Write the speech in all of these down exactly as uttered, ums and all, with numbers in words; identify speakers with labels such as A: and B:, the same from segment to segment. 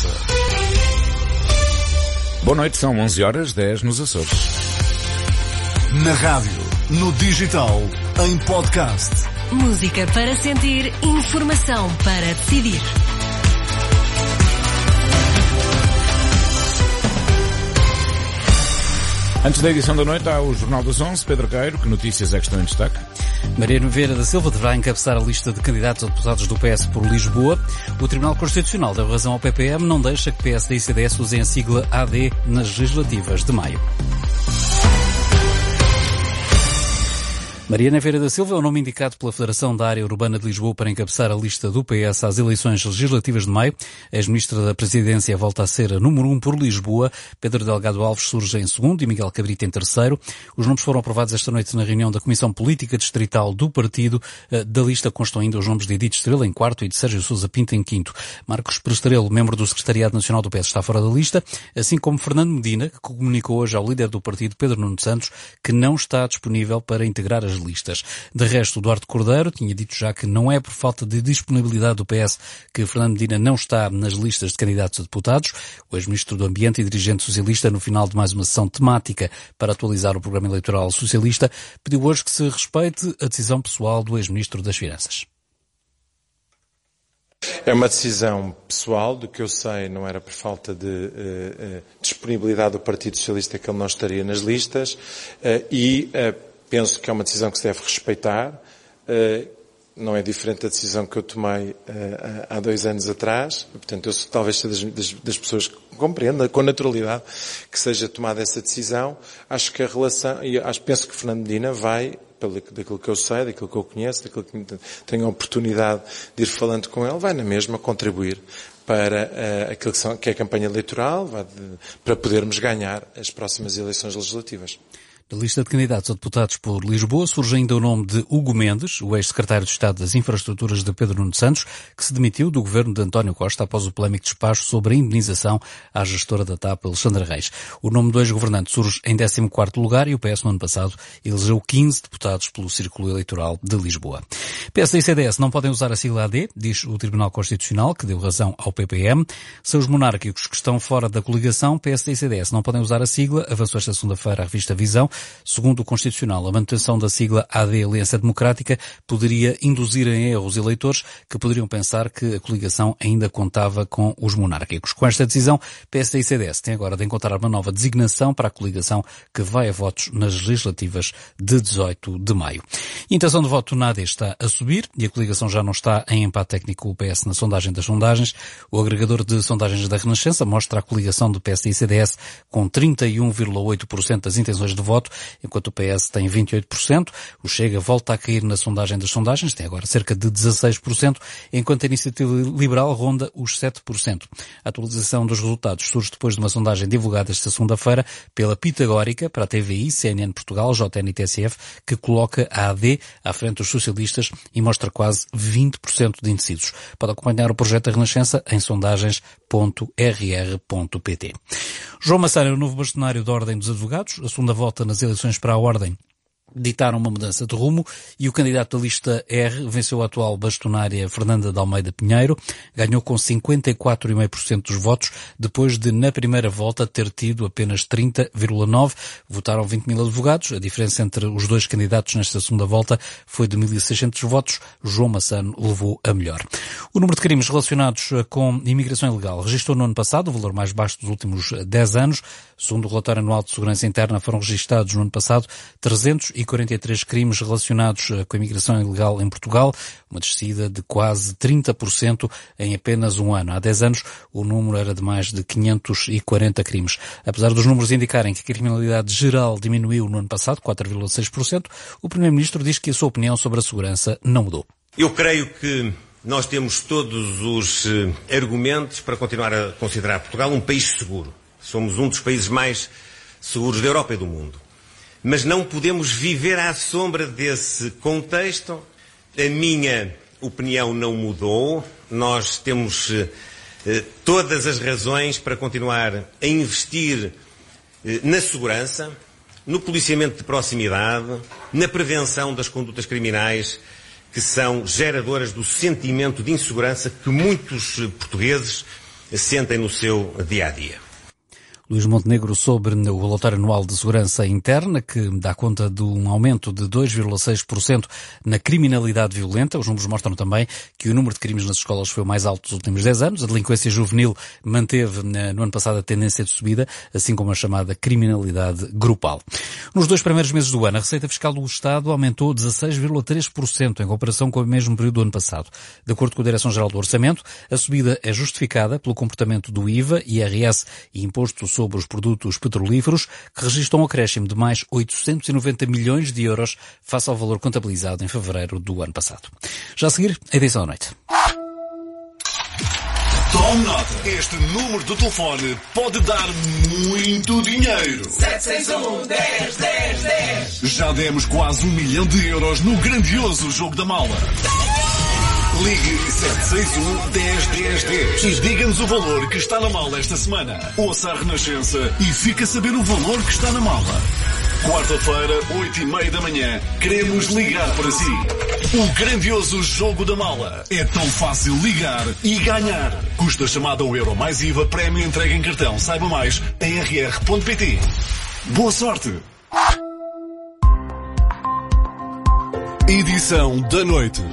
A: Portuguesa. Boa noite, são onze horas, dez nos Açores.
B: Na rádio, no digital, em podcast.
C: Música para sentir, informação para decidir.
A: Antes da edição da noite há o Jornal das onze. Pedro Queiro, que notícias é que estão em destaque?
D: Mariano Vieira da Silva deverá encabeçar a lista de candidatos a deputados do P S por Lisboa. O Tribunal Constitucional deu razão ao P P M, não deixa que P S D e C D S usem a sigla A D nas legislativas de maio. Mariana Vieira da Silva é o nome indicado pela Federação da Área Urbana de Lisboa para encabeçar a lista do P S às eleições legislativas de maio. A ex-ministra da Presidência volta a ser a número um por Lisboa. Pedro Delgado Alves surge em segundo e Miguel Cabrita em terceiro. Os nomes foram aprovados esta noite na reunião da Comissão Política Distrital do partido. Da lista constam ainda os nomes de Edith Estrela em quarto e de Sérgio Sousa Pinto em quinto. Marcos Prestarelo, membro do Secretariado Nacional do P S, está fora da lista, assim como Fernando Medina, que comunicou hoje ao líder do partido, Pedro Nuno Santos, que não está disponível para integrar as listas. De resto, Duarte Cordeiro tinha dito já que não é por falta de disponibilidade do P S que Fernando Medina não está nas listas de candidatos a deputados. O ex-ministro do Ambiente e dirigente socialista, no final de mais uma sessão temática para atualizar o programa eleitoral socialista, pediu hoje que se respeite a decisão pessoal do ex-ministro das Finanças.
E: É uma decisão pessoal, do que eu sei não era por falta de uh, uh, disponibilidade do Partido Socialista que ele não estaria nas listas uh, e uh, penso que é uma decisão que se deve respeitar, não é diferente da decisão que eu tomei há dois anos atrás, portanto eu talvez seja das, das pessoas que compreendam com naturalidade que seja tomada essa decisão. Acho que a relação, e acho, penso que Fernando Medina vai, pelo, daquilo que eu sei, daquilo que eu conheço, daquilo que tenho a oportunidade de ir falando com ele, vai na mesma contribuir para uh, aquilo que, são, que é a campanha eleitoral, vai de, para podermos ganhar as próximas eleições legislativas.
D: Da lista de candidatos a deputados por Lisboa surge ainda o nome de Hugo Mendes, o ex-secretário de Estado das Infraestruturas de Pedro Nuno Santos, que se demitiu do governo de António Costa após o polémico despacho sobre a indemnização à gestora da T A P, Alexandra Reis. O nome do ex-governante surge em décimo quarto lugar e o P S no ano passado elegeu quinze deputados pelo Círculo Eleitoral de Lisboa. P S D e C D S não podem usar a sigla A D, diz o Tribunal Constitucional, que deu razão ao P P M. Seus monárquicos que estão fora da coligação, P S D e C D S não podem usar a sigla, avançou esta segunda-feira a revista Visão. Segundo o Constitucional, a manutenção da sigla A D, Aliança Democrática, poderia induzir em erro os eleitores que poderiam pensar que a coligação ainda contava com os monárquicos. Com esta decisão, P S D e C D S têm agora de encontrar uma nova designação para a coligação que vai a votos nas legislativas de dezoito de maio. A intenção de voto na A D está a subir e a coligação já não está em empate técnico com o P S na sondagem das sondagens. O agregador de sondagens da Renascença mostra a coligação do P S D e C D S com trinta e um vírgula oito por cento das intenções de voto, enquanto o P S tem vinte e oito por cento. O Chega volta a cair na sondagem das sondagens, tem agora cerca de dezasseis por cento, enquanto a Iniciativa Liberal ronda os sete por cento. A atualização dos resultados surge depois de uma sondagem divulgada esta segunda-feira pela Pitagórica para a T V I, C N N Portugal, J N e T S F, que coloca a A D à frente dos socialistas e mostra quase vinte por cento de indecisos. Pode acompanhar o projeto da Renascença em sondagens ponto r r ponto p t. João Massana é o novo bastonário da Ordem dos Advogados. A segunda volta nas eleições para a Ordem ditaram uma mudança de rumo e o candidato da lista R venceu a atual bastonária Fernanda de Almeida Pinheiro, ganhou com cinquenta e quatro vírgula cinco por cento dos votos, depois de, na primeira volta, ter tido apenas trinta vírgula nove por cento. Votaram vinte mil advogados. A diferença entre os dois candidatos nesta segunda volta foi de mil e seiscentos votos. João Massano levou a melhor. O número de crimes relacionados com imigração ilegal registrou no ano passado o valor mais baixo dos últimos dez anos. Segundo o relatório anual de segurança interna, foram registados no ano passado trezentos e quarenta e três crimes relacionados com a imigração ilegal em Portugal, uma descida de quase trinta por cento em apenas um ano. Há dez anos o número era de mais de quinhentos e quarenta crimes. Apesar dos números indicarem que a criminalidade geral diminuiu no ano passado, quatro vírgula seis por cento, o Primeiro-Ministro diz que a sua opinião sobre a segurança não mudou.
F: Eu creio que nós temos todos os argumentos para continuar a considerar Portugal um país seguro. Somos um dos países mais seguros da Europa e do mundo. Mas não podemos viver à sombra desse contexto. A minha opinião não mudou. Nós temos eh, todas as razões para continuar a investir eh, na segurança, no policiamento de proximidade, na prevenção das condutas criminais que são geradoras do sentimento de insegurança que muitos portugueses sentem no seu dia-a-dia.
D: Luís Montenegro sobre o relatório anual de segurança interna, que dá conta de um aumento de dois vírgula seis por cento na criminalidade violenta. Os números mostram também que o número de crimes nas escolas foi o mais alto dos últimos dez anos. A delinquência juvenil manteve no ano passado a tendência de subida, assim como a chamada criminalidade grupal. Nos dois primeiros meses do ano, a receita fiscal do Estado aumentou dezasseis vírgula três por cento em comparação com o mesmo período do ano passado. De acordo com a Direção-Geral do Orçamento, a subida é justificada pelo comportamento do I V A, I R S e Imposto sobre sobre os produtos petrolíferos, que registram um acréscimo de mais oitocentos e noventa milhões de euros face ao valor contabilizado em fevereiro do ano passado. Já a seguir, a edição da noite.
B: Tome nota. Este número do telefone pode dar muito dinheiro.
G: sete seis um, dez, dez, dez.
B: Já demos quase um milhão de euros no grandioso Jogo da Mala. Ligue sete seis um, dez, dez, dez e diga-nos o valor que está na mala esta semana. Ouça a Renascença e fique a saber o valor que está na mala. Quarta-feira, oito e meia da manhã, queremos ligar para si. O grandioso Jogo da Mala. É tão fácil ligar e ganhar. Custa chamada um euro mais I V A, prémio entrega em cartão. Saiba mais em r r ponto p t. Boa sorte! Edição da noite.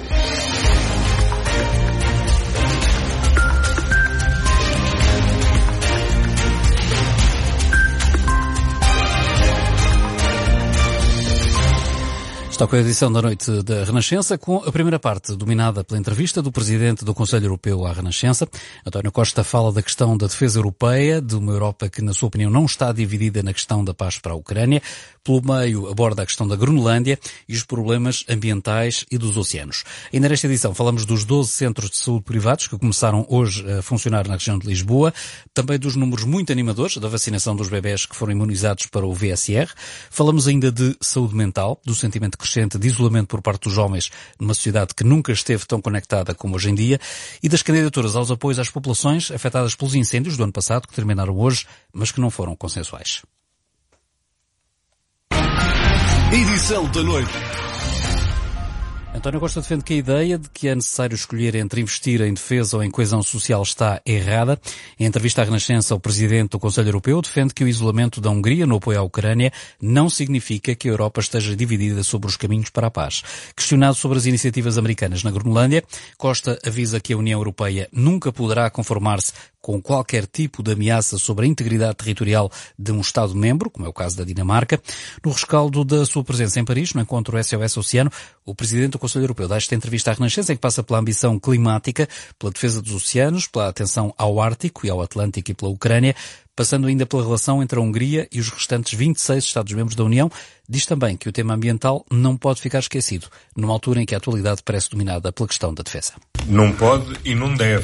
D: Está com a edição da noite da Renascença, com a primeira parte dominada pela entrevista do Presidente do Conselho Europeu à Renascença. António Costa fala da questão da defesa europeia, de uma Europa que, na sua opinião, não está dividida na questão da paz para a Ucrânia. Pelo meio, aborda a questão da Groenlândia e os problemas ambientais e dos oceanos. Ainda nesta edição falamos dos doze centros de saúde privados que começaram hoje a funcionar na região de Lisboa, também dos números muito animadores da vacinação dos bebés que foram imunizados para o V S R. Falamos ainda de saúde mental, do sentimento que crescente de isolamento por parte dos jovens numa sociedade que nunca esteve tão conectada como hoje em dia e das candidaturas aos apoios às populações afetadas pelos incêndios do ano passado que terminaram hoje, mas que não foram consensuais.
B: Edição da noite.
D: António Costa defende que a ideia de que é necessário escolher entre investir em defesa ou em coesão social está errada. Em entrevista à Renascença, o Presidente do Conselho Europeu defende que o isolamento da Hungria no apoio à Ucrânia não significa que a Europa esteja dividida sobre os caminhos para a paz. Questionado sobre as iniciativas americanas na Groenlândia, Costa avisa que a União Europeia nunca poderá conformar-se com qualquer tipo de ameaça sobre a integridade territorial de um Estado-membro, como é o caso da Dinamarca. No rescaldo da sua presença em Paris, no encontro S O S Oceano, o Presidente do Conselho Europeu dá esta entrevista à Renascença em que passa pela ambição climática, pela defesa dos oceanos, pela atenção ao Ártico e ao Atlântico e pela Ucrânia, passando ainda pela relação entre a Hungria e os restantes vinte e seis Estados-membros da União. Diz também que o tema ambiental não pode ficar esquecido, numa altura em que a atualidade parece dominada pela questão da defesa.
H: Não pode e não deve.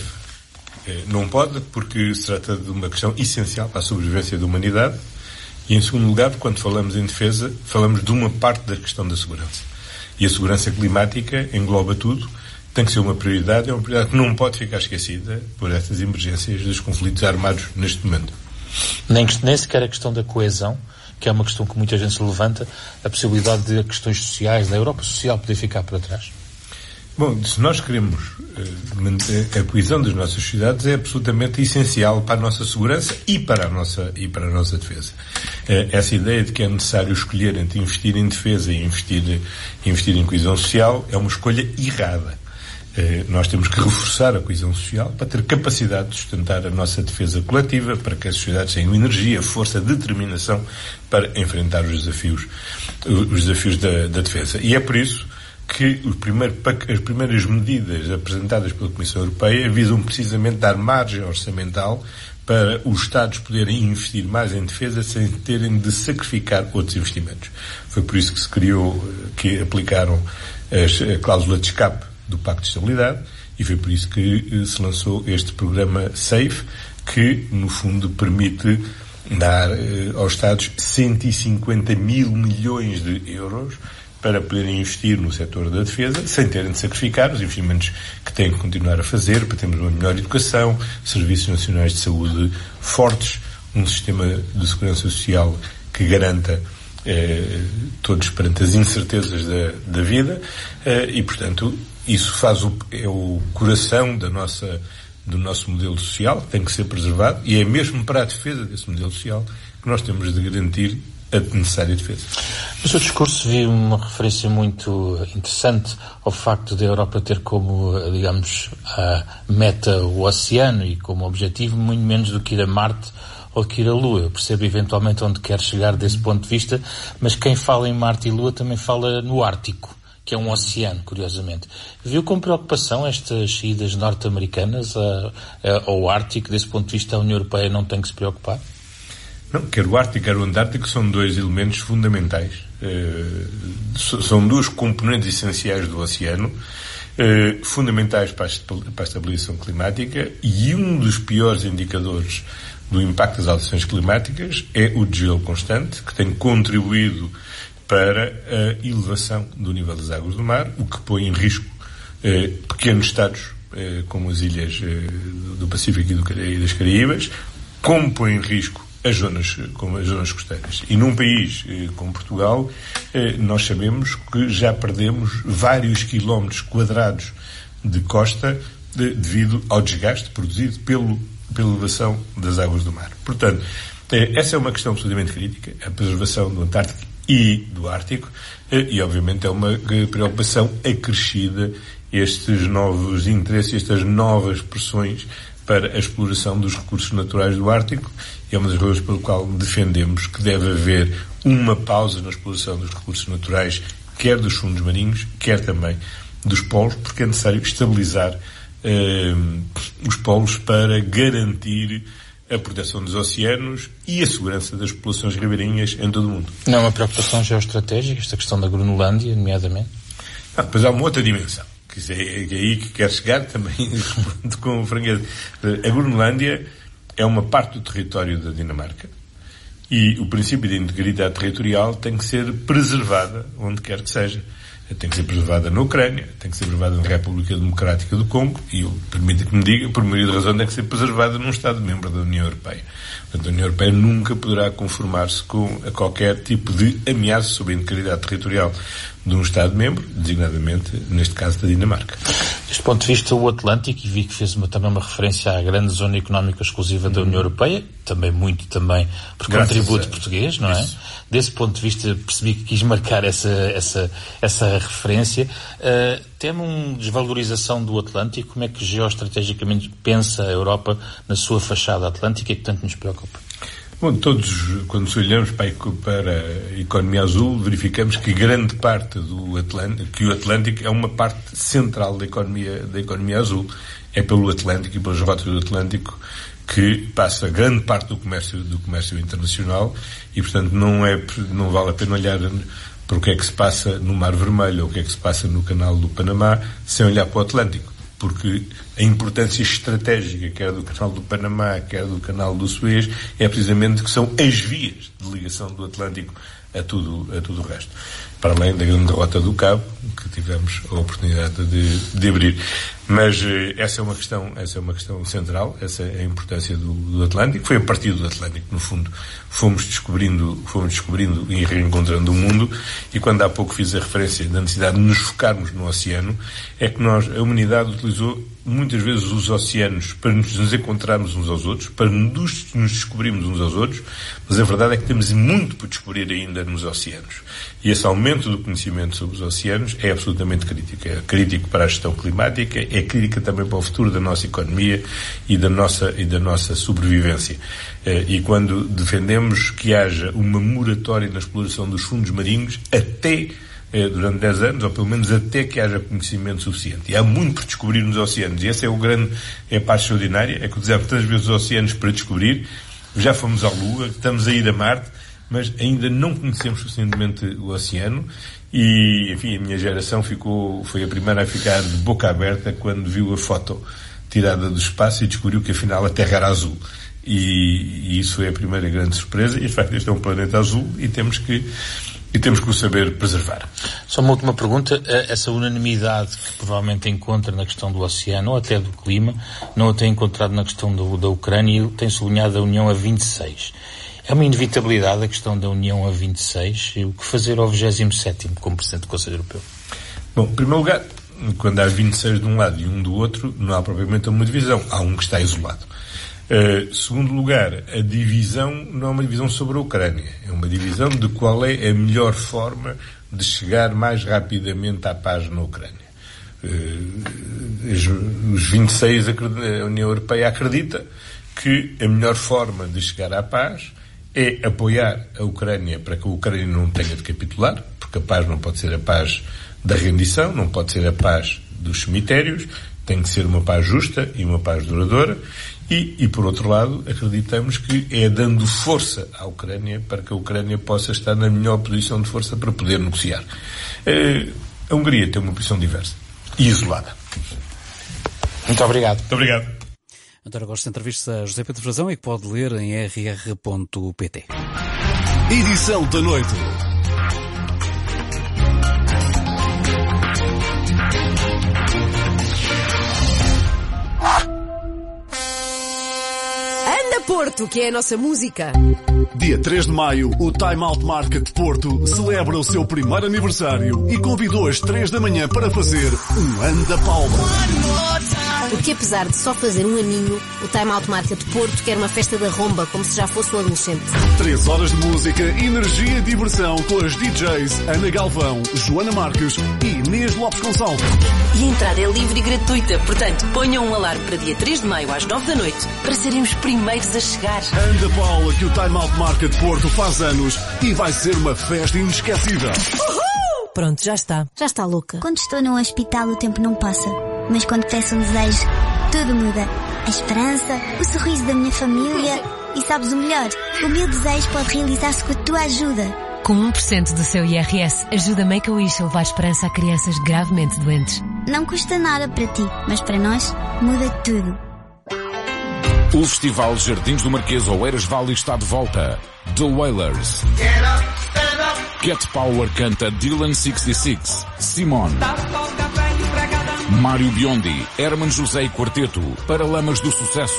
H: Não pode porque se trata de uma questão essencial para a sobrevivência da humanidade e, em segundo lugar, quando falamos em defesa, falamos de uma parte da questão da segurança. E a segurança climática engloba tudo, tem que ser uma prioridade, é uma prioridade que não pode ficar esquecida por estas emergências dos conflitos armados neste momento.
I: Nem, nem sequer a questão da coesão, que é uma questão que muita gente se levanta, a possibilidade de questões sociais, da Europa social poder ficar para trás.
H: Bom, se nós queremos uh, manter a coesão das nossas sociedades, é absolutamente essencial para a nossa segurança e para a nossa, e para a nossa defesa. Uh, essa ideia de que é necessário escolher entre investir em defesa e investir, investir em coesão social é uma escolha errada. Uh, nós temos que reforçar a coesão social para ter capacidade de sustentar a nossa defesa coletiva, para que as sociedades tenham energia, força, determinação para enfrentar os desafios, os desafios da, da defesa. E é por isso que o primeiro, as primeiras medidas apresentadas pela Comissão Europeia visam precisamente dar margem orçamental para os Estados poderem investir mais em defesa sem terem de sacrificar outros investimentos. Foi por isso que se criou, que aplicaram as, a cláusula de escape do Pacto de Estabilidade e foi por isso que se lançou este programa SAFE, que no fundo permite dar eh, aos Estados cento e cinquenta mil milhões de euros para poderem investir no setor da defesa, sem terem de sacrificar os investimentos que têm que continuar a fazer, para termos uma melhor educação, serviços nacionais de saúde fortes, um sistema de segurança social que garanta eh, todos perante as incertezas da, da vida, eh, e, portanto, isso faz o, é o coração da nossa, do nosso modelo social, tem que ser preservado, e é mesmo para a defesa desse modelo social que nós temos de garantir a necessária defesa.
I: No seu discurso vi uma referência muito interessante ao facto da Europa ter como, digamos, a meta o oceano e como objetivo muito menos do que ir a Marte ou que ir à Lua. Eu percebo eventualmente onde quer chegar desse ponto de vista, mas quem fala em Marte e Lua também fala no Ártico, que é um oceano, curiosamente. Viu com preocupação estas idas norte-americanas ao Ártico? Desse ponto de vista, a União Europeia não tem que se preocupar?
H: Não, quer o Ártico, quer o Antártico são dois elementos fundamentais. Uh, são duas componentes essenciais do oceano, uh, fundamentais para a, para a estabilização climática, e um dos piores indicadores do impacto das alterações climáticas é o desgelo constante, que tem contribuído para a elevação do nível das águas do mar, o que põe em risco uh, pequenos estados, uh, como as ilhas uh, do Pacífico e, do, e das Caraíbas, como põe em risco as zonas, como as zonas costeiras. E num país eh, como Portugal, eh, nós sabemos que já perdemos vários quilómetros quadrados de costa de, devido ao desgaste produzido pelo, pela elevação das águas do mar. Portanto, eh, essa é uma questão absolutamente crítica, a preservação do Antártico e do Ártico, eh, e obviamente é uma preocupação acrescida estes novos interesses, estas novas pressões para a exploração dos recursos naturais do Ártico. É uma das razões pelo qual defendemos que deve haver uma pausa na exploração dos recursos naturais, quer dos fundos marinhos, quer também dos polos, porque é necessário estabilizar eh, os polos para garantir a proteção dos oceanos e a segurança das populações ribeirinhas em todo o mundo.
I: Não é uma preocupação geoestratégica, esta questão da Groenlândia, nomeadamente?
H: Ah, pois há uma outra dimensão, que é, que é aí que quer chegar também com franqueza. A Groenlândia é uma parte do território da Dinamarca e o princípio de integridade territorial tem que ser preservada onde quer que seja. Tem que ser preservada na Ucrânia, tem que ser preservada na República Democrática do Congo e, eu permito que me diga, por maioria de razão, tem que ser preservada num Estado-membro da União Europeia. Portanto, a União Europeia nunca poderá conformar-se com a qualquer tipo de ameaça sobre a integridade territorial de um Estado-membro, designadamente, neste caso, da Dinamarca.
I: Deste ponto de vista, o Atlântico, e vi que fez uma, também uma referência à grande zona económica exclusiva da União Europeia, também muito também por
H: Graças
I: contributo
H: a...
I: português, não
H: Isso.
I: é? Desse ponto de vista, percebi que quis marcar essa, essa, essa referência. Uh, teme uma desvalorização do Atlântico? Como é que geoestrategicamente pensa a Europa na sua fachada atlântica e que tanto nos preocupa?
H: Bom, todos, quando olhamos para a economia azul, verificamos que grande parte do Atlântico, que o Atlântico é uma parte central da economia, da economia azul. É pelo Atlântico e pelas rotas do Atlântico que passa grande parte do comércio, do comércio internacional e, portanto, não é, não vale a pena olhar para o que é que se passa no Mar Vermelho ou o que é que se passa no Canal do Panamá sem olhar para o Atlântico, porque a importância estratégica, quer do Canal do Panamá, quer do Canal do Suez, é precisamente que são as vias de ligação do Atlântico a tudo, a tudo o resto. Para além da grande rota do Cabo, que tivemos a oportunidade de, de abrir. Mas eh, essa é uma questão, essa é uma questão central, essa é a importância do, do Atlântico. Foi a partir do Atlântico, no fundo, fomos descobrindo, fomos descobrindo e reencontrando o mundo, e quando há pouco fiz a referência da necessidade de nos focarmos no oceano, é que nós, a humanidade utilizou muitas vezes os oceanos para nos, nos encontrarmos uns aos outros, para nos, nos descobrirmos uns aos outros, mas a verdade é que temos muito por descobrir ainda nos oceanos. E esse aumento do conhecimento sobre os oceanos é absolutamente crítico. É crítico para a gestão climática, é crítico também para o futuro da nossa economia e da nossa, e da nossa sobrevivência. E quando defendemos que haja uma moratória na exploração dos fundos marinhos até durante dez anos, ou pelo menos até que haja conhecimento suficiente. E há muito por descobrir nos oceanos. E essa é o grande, é a parte extraordinária, é que utilizamos tantas vezes os oceanos para descobrir. Já fomos à Lua, estamos a ir a Marte, mas ainda não conhecemos suficientemente o oceano. E, enfim, a minha geração ficou, foi a primeira a ficar de boca aberta quando viu a foto tirada do espaço e descobriu que afinal a Terra era azul. E, e isso é a primeira grande surpresa. E, de facto, este é um planeta azul e temos que E temos que o saber preservar.
I: Só uma última pergunta. Essa unanimidade que provavelmente encontra na questão do oceano, ou até do clima, não a tem encontrado na questão do, da Ucrânia e tem sublinhado a União a vinte e seis. É uma inevitabilidade a questão da União a vinte e seis. E o que fazer ao vigésimo sétimo como Presidente do Conselho Europeu?
H: Bom, em primeiro lugar, quando há vinte e seis de um lado e um do outro, não há propriamente uma divisão. Há um que está isolado. Uh, segundo lugar, a divisão não é uma divisão sobre a Ucrânia. É uma divisão de qual é a melhor forma de chegar mais rapidamente à paz na Ucrânia. Uh, os vinte e seis, a União Europeia acredita que a melhor forma de chegar à paz é apoiar a Ucrânia para que a Ucrânia não tenha de capitular, porque a paz não pode ser a paz da rendição, não pode ser a paz dos cemitérios, tem que ser uma paz justa e uma paz duradoura. E, e, por outro lado, acreditamos que é dando força à Ucrânia para que a Ucrânia possa estar na melhor posição de força para poder negociar. A Hungria tem uma posição diversa e isolada.
J: Muito obrigado.
H: Muito obrigado.
D: António Costa entrevista a José Pedro Frazão e que pode ler em r r ponto p t.
B: Edição da noite.
K: Porto, que é a nossa música.
B: Dia três de maio, o Time Out Market Porto celebra o seu primeiro aniversário e convidou às três da manhã para fazer um Anda Palma.
L: Porque apesar de só fazer um aninho, o Time Out Market Porto quer uma festa da romba, como se já fosse um adolescente.
B: Três horas de música, energia e diversão com as D Js Ana Galvão, Joana Marques e Inês Lopes Gonçalves.
C: E a entrada é livre e gratuita, portanto ponham um alarme para dia três de maio às nove da noite para serem os primeiros a chegar.
B: Anda Paula, que o Time Out Market Porto faz anos e vai ser uma festa inesquecível.
K: Uhul! Pronto, já está.
L: Já está louca.
M: Quando estou num hospital o tempo não passa, mas quando peço um desejo, tudo muda. A esperança, o sorriso da minha família e sabes o melhor, o meu desejo pode realizar-se com a tua ajuda.
C: Com um por cento do seu I R S, ajuda Make-A-Wish a levar esperança a crianças gravemente doentes.
M: Não custa nada para ti, mas para nós muda tudo.
A: O Festival Jardins do Marquês Oeiras Valley está de volta. The Wailers. Cat Power canta Dylan sessenta e seis. Simone. Mário Biondi, Herman José e Quarteto, Paralamas do Sucesso.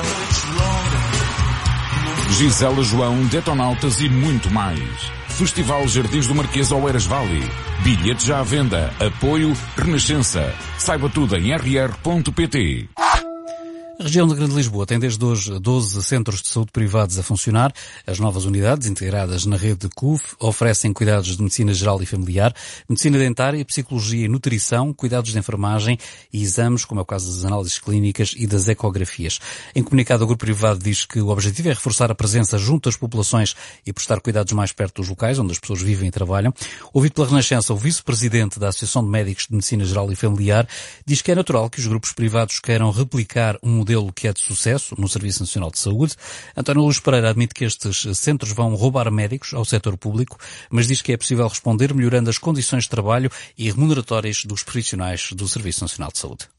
A: Gisela João, Detonautas e muito mais. Festival Jardins do Marquês Oeiras Valley. Bilhetes já à venda. Apoio Renascença. Saiba tudo em r r ponto p t.
D: A região da Grande Lisboa tem desde hoje doze centros de saúde privados a funcionar. As novas unidades, integradas na rede C U F, oferecem cuidados de medicina geral e familiar, medicina dentária, psicologia e nutrição, cuidados de enfermagem e exames, como é o caso das análises clínicas e das ecografias. Em comunicado, o grupo privado diz que o objetivo é reforçar a presença junto às populações e prestar cuidados mais perto dos locais onde as pessoas vivem e trabalham. Ouvido pela Renascença, o vice-presidente da Associação de Médicos de Medicina Geral e Familiar diz que é natural que os grupos privados queiram replicar um modelo modelo que é de sucesso no Serviço Nacional de Saúde. António Luís Pereira admite que estes centros vão roubar médicos ao setor público, mas diz que é possível responder melhorando as condições de trabalho e remuneratórias dos profissionais do Serviço Nacional de Saúde.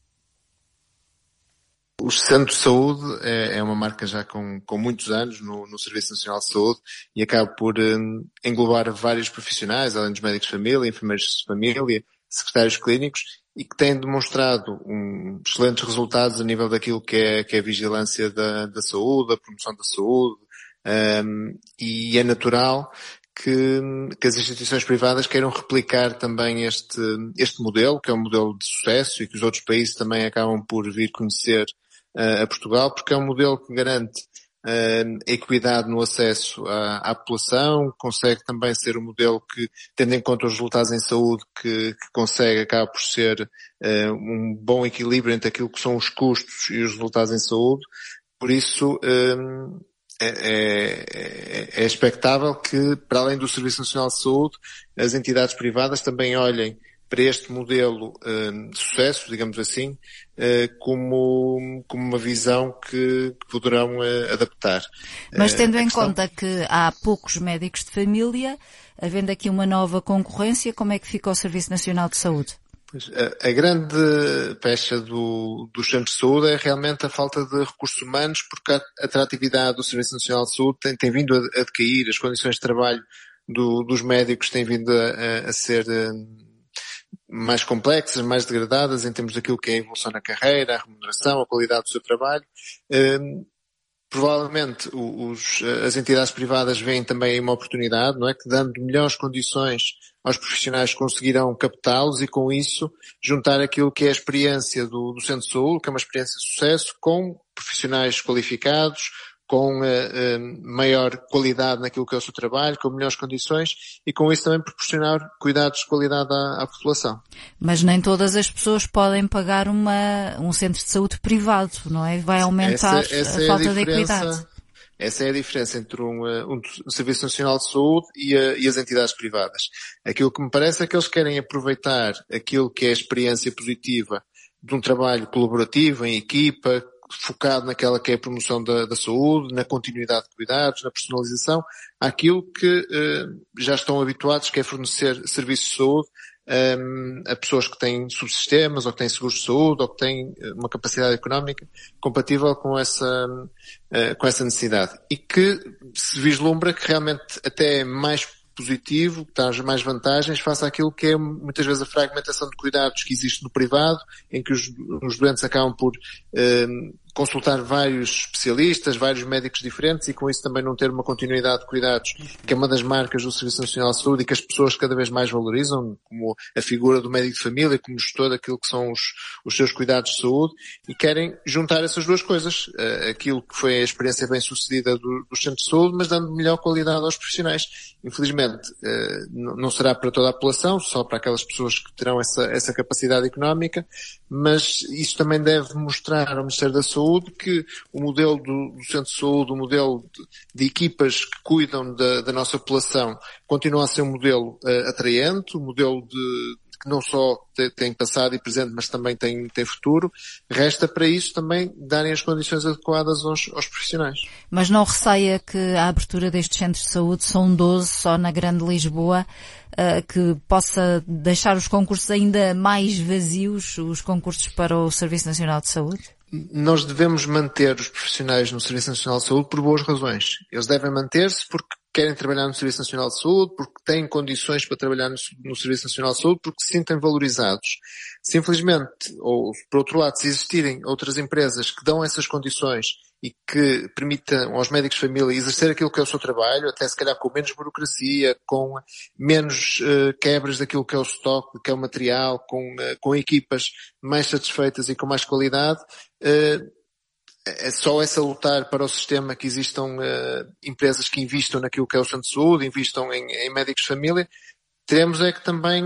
N: Os centros de saúde é, é uma marca já com, com muitos anos no, no Serviço Nacional de Saúde e acaba por um, englobar vários profissionais, além dos médicos de família, enfermeiros de família, secretários clínicos, e que têm demonstrado um, excelentes resultados a nível daquilo que é, que é a vigilância da, da saúde, a promoção da saúde, um, e é natural que, que as instituições privadas queiram replicar também este, este modelo, que é um modelo de sucesso e que os outros países também acabam por vir conhecer uh, a Portugal, porque é um modelo que garante Uh, equidade no acesso à, à população, consegue também ser um modelo que, tendo em conta os resultados em saúde, que, que consegue, acaba por ser uh, um bom equilíbrio entre aquilo que são os custos e os resultados em saúde. Por isso, um, é, é, é expectável que, para além do Serviço Nacional de Saúde, as entidades privadas também olhem para este modelo uh, de sucesso, digamos assim, uh, como, como uma visão que, que poderão uh, adaptar.
O: Mas tendo
N: uh,
O: em
N: questão...
O: conta que há poucos médicos de família, havendo aqui uma nova concorrência, como é que fica o Serviço Nacional de Saúde?
N: Pois, a, a grande pecha do, dos centros de saúde é realmente a falta de recursos humanos, porque a atratividade do Serviço Nacional de Saúde tem, tem vindo a, a decair, as condições de trabalho do, dos médicos têm vindo a, a ser uh, mais complexas, mais degradadas em termos daquilo que é a evolução na carreira, a remuneração, a qualidade do seu trabalho. provavelmente os, as entidades privadas veem também uma oportunidade, não é? Que dando melhores condições aos profissionais conseguirão captá-los e com isso juntar aquilo que é a experiência do, do Centro de Saúde, que é uma experiência de sucesso, com profissionais qualificados, com uh, uh, maior qualidade naquilo que é o seu trabalho, com melhores condições e com isso também proporcionar cuidados de qualidade à, à população.
O: Mas nem todas as pessoas podem pagar uma, um centro de saúde privado, não é? Vai aumentar essa, essa a falta é a de equidade.
N: Essa é a diferença entre um, um, um Serviço Nacional de Saúde e, a, e as entidades privadas. Aquilo que me parece é que eles querem aproveitar aquilo que é a experiência positiva de um trabalho colaborativo, em equipa, focado naquela que é a promoção da, da saúde, na continuidade de cuidados, na personalização, àquilo que eh, já estão habituados, que é fornecer serviços de saúde um, a pessoas que têm subsistemas, ou que têm seguros de saúde, ou que têm uma capacidade económica compatível com essa, uh, com essa necessidade. E que se vislumbra que realmente até é mais positivo, que traz mais vantagens face àquilo que é muitas vezes a fragmentação de cuidados que existe no privado, em que os, os doentes acabam por uh, consultar vários especialistas, vários médicos diferentes e com isso também não ter uma continuidade de cuidados, que é uma das marcas do Serviço Nacional de Saúde e que as pessoas cada vez mais valorizam, como a figura do médico de família, como gestor daquilo que são os, os seus cuidados de saúde, e querem juntar essas duas coisas, uh, aquilo que foi a experiência bem sucedida do, do centro de saúde, mas dando melhor qualidade aos profissionais. Infelizmente, uh, não será para toda a população, só para aquelas pessoas que terão essa, essa capacidade económica, mas isso também deve mostrar ao Ministério da Saúde que o modelo do, do Centro de Saúde, o modelo de, de equipas que cuidam da, da nossa população, continua a ser um modelo uh, atraente, um modelo de, que não só tem, tem passado e presente, mas também tem, tem futuro. Resta para isso também darem as condições adequadas aos, aos profissionais.
O: Mas não receia que a abertura destes centros de saúde, são doze só na Grande Lisboa, uh, que possa deixar os concursos ainda mais vazios, os concursos para o Serviço Nacional de Saúde?
N: Nós devemos manter os profissionais no Serviço Nacional de Saúde por boas razões. Eles devem manter-se porque querem trabalhar no Serviço Nacional de Saúde, porque têm condições para trabalhar no, no Serviço Nacional de Saúde, porque se sentem valorizados. Se infelizmente, ou por outro lado, se existirem outras empresas que dão essas condições e que permitam aos médicos de família exercer aquilo que é o seu trabalho, até se calhar com menos burocracia, com menos uh, quebras daquilo que é o estoque, que é o material, com, uh, com equipas mais satisfeitas e com mais qualidade, uh, é só essa lutar para o sistema que existam uh, empresas que investam naquilo que é o centro de saúde, investam em, em médicos de família. Teremos é que também,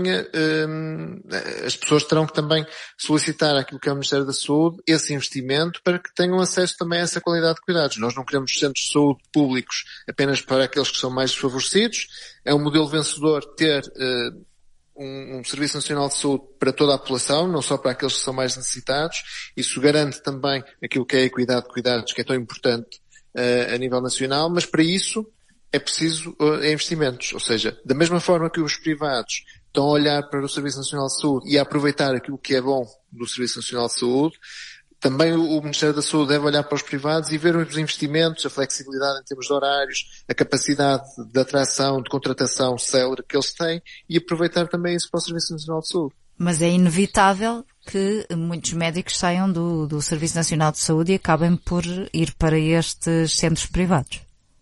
N: uh, as pessoas terão que também solicitar àquilo que é o Ministério da Saúde esse investimento para que tenham acesso também a essa qualidade de cuidados. Nós não queremos centros de saúde públicos apenas para aqueles que são mais desfavorecidos. É um modelo vencedor ter uh, um, um Serviço Nacional de Saúde para toda a população, não só para aqueles que são mais necessitados. Isso garante também aquilo que é a equidade de cuidados, que é tão importante uh, a nível nacional, mas para isso é preciso uh, investimentos. Ou seja, da mesma forma que os privados estão a olhar para o Serviço Nacional de Saúde e a aproveitar aquilo que é bom do Serviço Nacional de Saúde, também o Ministério da Saúde deve olhar para os privados e ver os investimentos, a flexibilidade em termos de horários, a capacidade de atração, de contratação célere que eles têm e aproveitar também isso para o Serviço Nacional de Saúde.
O: Mas é inevitável que muitos médicos saiam do, do Serviço Nacional de Saúde e acabem por ir para estes centros privados.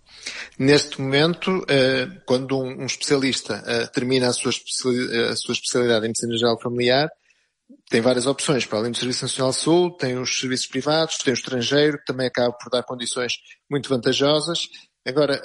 N: Neste momento, quando um especialista termina a sua especialidade em Medicina Geral Familiar, tem várias opções. Para além do Serviço Nacional de Saúde, tem os serviços privados, tem o estrangeiro, que também acaba por dar condições muito vantajosas. Agora,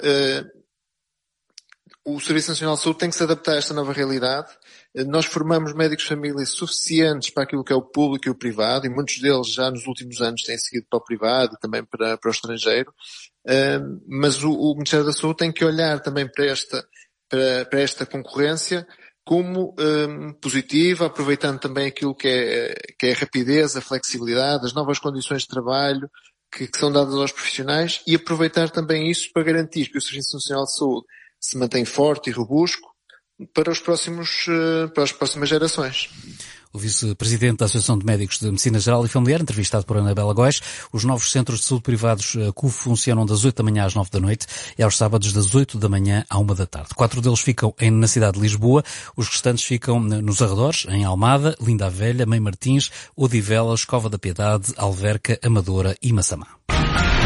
N: o Serviço Nacional de Saúde tem que se adaptar a esta nova realidade. Nós formamos médicos de família suficientes para aquilo que é o público e o privado, e muitos deles já nos últimos anos têm seguido para o privado e também para, para o estrangeiro. Uh, mas o, o Ministério da Saúde tem que olhar também para esta, para, para esta concorrência como um, positiva, aproveitando também aquilo que é, que é a rapidez, a flexibilidade, as novas condições de trabalho que, que são dadas aos profissionais e aproveitar também isso para garantir que o Serviço Nacional de Saúde se mantém forte e robusto para os próximos, uh, para as próximas gerações.
D: O vice-presidente da Associação de Médicos de Medicina Geral e Familiar, entrevistado por Anabela Góes. Os novos centros de saúde privados C U F funcionam das oito da manhã às nove da noite e aos sábados das oito da manhã à uma da tarde. Quatro deles ficam em, na cidade de Lisboa, os restantes ficam nos arredores, em Almada, Linda a Velha, Mãe Martins, Odivelas, Cova da Piedade, Alverca, Amadora e Massamá.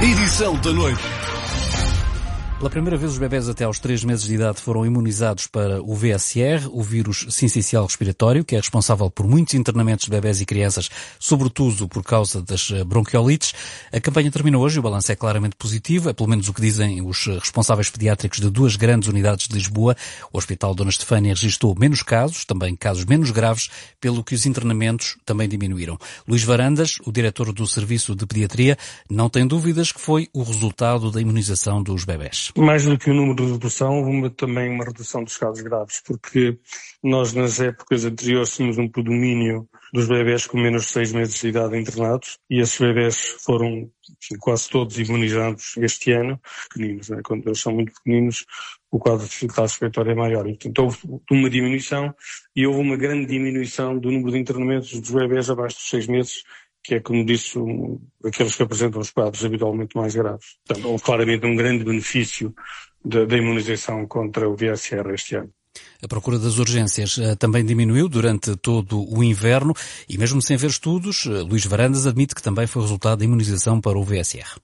B: Edição da noite.
D: Pela primeira vez, os bebés até aos três meses de idade foram imunizados para o V S R, o vírus sincicial respiratório, que é responsável por muitos internamentos de bebés e crianças, sobretudo por causa das bronquiolites. A campanha terminou hoje e o balanço é claramente positivo, é pelo menos o que dizem os responsáveis pediátricos de duas grandes unidades de Lisboa. O Hospital Dona Estefânia registrou menos casos, também casos menos graves, pelo que os internamentos também diminuíram. Luís Varandas, o diretor do Serviço de Pediatria, não tem dúvidas que foi o resultado da imunização dos bebés.
P: Mais do que o número de redução, houve também uma redução dos casos graves, porque nós nas épocas anteriores tínhamos um predomínio dos bebés com menos de seis meses de idade internados e esses bebés foram enfim, quase todos imunizados este ano, pequeninos, né? Quando eles são muito pequeninos o quadro de dificuldade respiratória é maior. E, portanto, houve uma diminuição e houve uma grande diminuição do número de internamentos dos bebés abaixo dos seis meses, que é, como disse, um, aqueles que apresentam os quadros habitualmente mais graves. Portanto, houve claramente um grande benefício da, da imunização contra o V S R este ano.
D: A procura das urgências uh, também diminuiu durante todo o inverno e mesmo sem ver estudos, uh, Luís Varandas admite que também foi resultado da imunização para o V S R.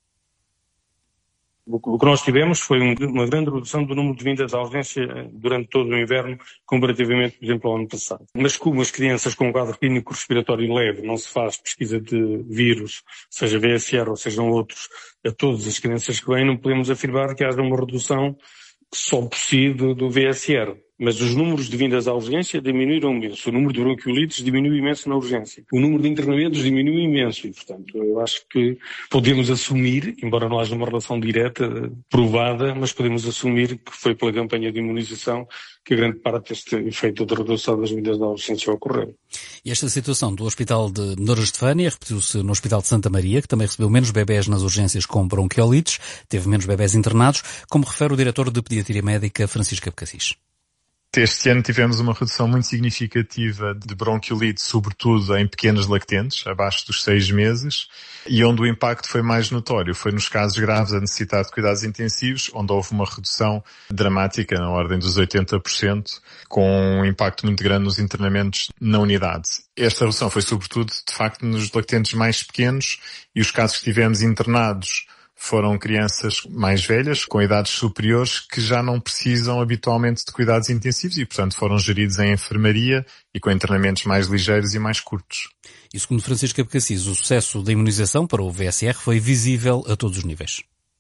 P: O que nós tivemos foi uma grande redução do número de vindas à urgência durante todo o inverno, comparativamente, por exemplo, ao ano passado. Mas como as crianças com quadro clínico respiratório leve não se faz pesquisa de vírus, seja V S R ou sejam outros, a todas as crianças que vêm, não podemos afirmar que haja uma redução só por si do, do V S R. Mas os números de vindas à urgência diminuíram imenso. O número de bronquiolites diminui imenso na urgência. O número de internamentos diminui imenso. E, portanto, eu acho que podemos assumir, embora não haja uma relação direta, provada, mas podemos assumir que foi pela campanha de imunização que a grande parte deste efeito de redução das vindas à urgência ocorreu.
D: E esta situação do Hospital de Dona Estefânia repetiu-se no Hospital de Santa Maria, que também recebeu menos bebés nas urgências com bronquiolites, teve menos bebés internados, como refere o diretor de Pediatria Médica, Francisco Abcacis.
Q: Este ano tivemos uma redução muito significativa de bronquiolite, sobretudo em pequenas lactentes, abaixo dos seis meses, e onde o impacto foi mais notório. Foi nos casos graves a necessidade de cuidados intensivos, onde houve uma redução dramática, na ordem dos oitenta por cento, com um impacto muito grande nos internamentos na unidade. Esta redução foi sobretudo, de facto, nos lactentes mais pequenos, e os casos que tivemos internados foram crianças mais velhas, com idades superiores, que já não precisam habitualmente de cuidados intensivos e, portanto, foram geridos em enfermaria e com internamentos mais ligeiros e mais curtos.
D: E segundo Francisco Abcacis, o sucesso da imunização para o V S R foi visível a todos os níveis.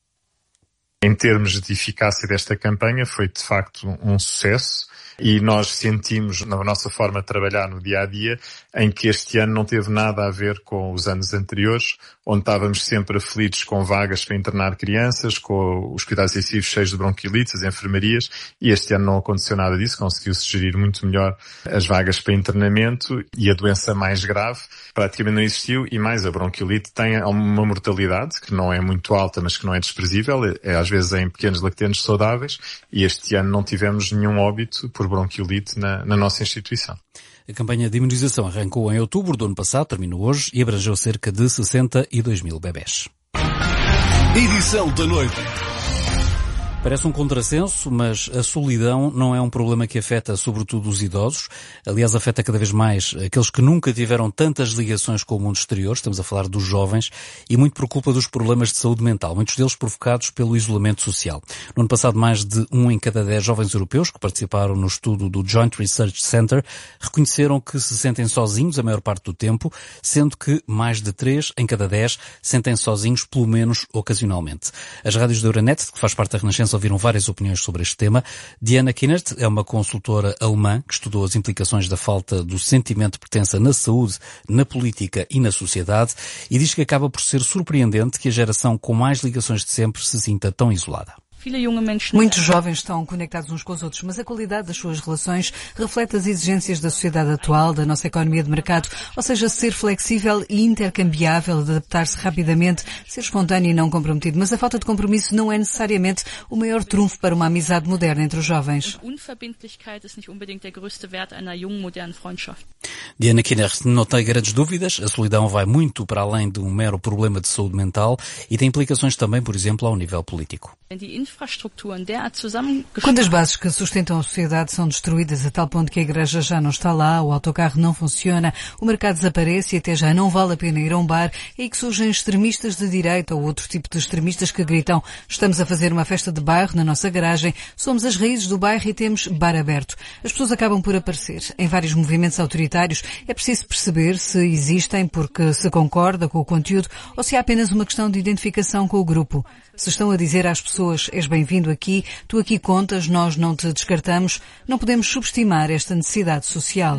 Q: Em termos de eficácia desta campanha, foi de facto um sucesso. E nós sentimos na nossa forma de trabalhar no dia-a-dia em que este ano não teve nada a ver com os anos anteriores, onde estávamos sempre aflitos com vagas para internar crianças, com os cuidados intensivos cheios de bronquiolites, as enfermarias, e este ano não aconteceu nada disso, conseguiu-se gerir muito melhor as vagas para internamento e a doença mais grave praticamente não existiu, e mais, a bronquiolite tem uma mortalidade que não é muito alta, mas que não é desprezível, é às vezes em pequenos lactentes saudáveis, e este ano não tivemos nenhum óbito por bronquiolite na, na nossa instituição.
D: A campanha de imunização arrancou em outubro do ano passado, terminou hoje e abrangeu cerca de sessenta e dois mil bebés.
B: Edição da noite.
D: Parece um contrassenso, mas a solidão não é um problema que afeta sobretudo os idosos. Aliás, afeta cada vez mais aqueles que nunca tiveram tantas ligações com o mundo exterior, estamos a falar dos jovens, e muito por culpa dos problemas de saúde mental, muitos deles provocados pelo isolamento social. No ano passado, mais de um em cada dez jovens europeus que participaram no estudo do Joint Research Center reconheceram que se sentem sozinhos a maior parte do tempo, sendo que mais de três em cada dez sentem sozinhos pelo menos ocasionalmente. As rádios da Euronet, que faz parte da Renascença, ouviram várias opiniões sobre este tema. Diana Kinnert é uma consultora alemã que estudou as implicações da falta do sentimento de pertença na saúde, na política e na sociedade e diz que acaba por ser surpreendente que a geração com mais ligações de sempre se sinta tão isolada.
R: Muitos jovens estão conectados uns com os outros, mas a qualidade das suas relações reflete as exigências da sociedade atual, da nossa economia de mercado, ou seja, ser flexível e intercambiável, adaptar-se rapidamente, ser espontâneo e não comprometido. Mas a falta de compromisso não é necessariamente o maior trunfo para uma amizade moderna entre os jovens.
D: Diana Kinnert não tem grandes dúvidas, a solidão vai muito para além de um mero problema de saúde mental e tem implicações também, por exemplo, ao nível político.
R: Quando as bases que sustentam a sociedade são destruídas a tal ponto que a igreja já não está lá, o autocarro não funciona, o mercado desaparece e até já não vale a pena ir a um bar, é aí que surgem extremistas de direita ou outro tipo de extremistas que gritam: estamos a fazer uma festa de bairro na nossa garagem, somos as raízes do bairro e temos bar aberto. As pessoas acabam por aparecer em vários movimentos autoritários. É preciso perceber se existem porque se concorda com o conteúdo ou se é apenas uma questão de identificação com o grupo. Se estão a dizer às pessoas: és bem-vindo aqui, tu aqui contas, nós não te descartamos, não podemos subestimar esta necessidade social.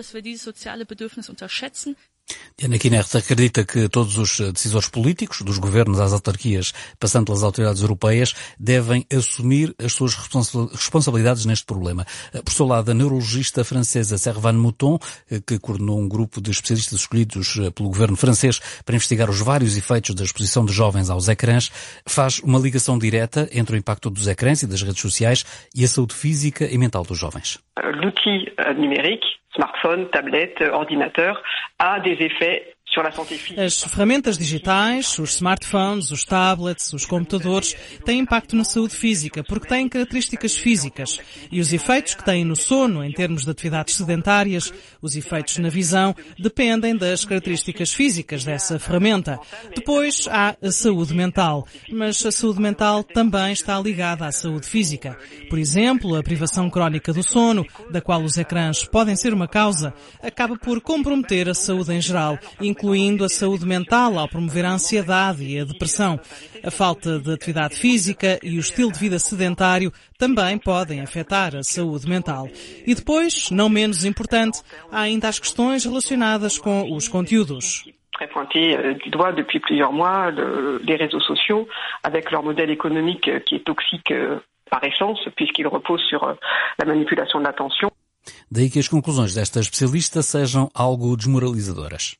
D: Diana Kinert acredita que todos os decisores políticos, dos governos às autarquias, passando pelas autoridades europeias, devem assumir as suas responsabilidades neste problema. Por seu lado, a neurologista francesa Servane Mouton, que coordenou um grupo de especialistas escolhidos pelo governo francês para investigar os vários efeitos da exposição de jovens aos ecrãs, faz uma ligação direta entre o impacto dos ecrãs e das redes sociais e a saúde física e mental dos jovens.
S: L'outil numérique, smartphone, tablette, ordinateur, a des effets sur la santé physique.
T: As ferramentas digitais, os smartphones, os tablets, os computadores, têm impacto na saúde física, porque têm características físicas. E os efeitos que têm no sono, em termos de atividades sedentárias, os efeitos na visão, dependem das características físicas dessa ferramenta. Depois há a saúde mental, mas a saúde mental também está ligada à saúde física. Por exemplo, a privação crónica do sono, da qual os ecrãs podem ser uma causa, acaba por comprometer a saúde em geral, incluindo a saúde mental ao promover a ansiedade e a depressão. A falta de atividade física e o estilo de vida sedentário também podem afetar a saúde mental. E depois, não menos importante, há ainda as questões relacionadas com os conteúdos.
S: Très pointé du doigt depuis plusieurs mois le, les réseaux sociaux avec leur modèle économique qui est toxique par essence puisqu'il repose sur la manipulation de l'attention.
D: Daí que as conclusões desta especialista sejam algo desmoralizadoras.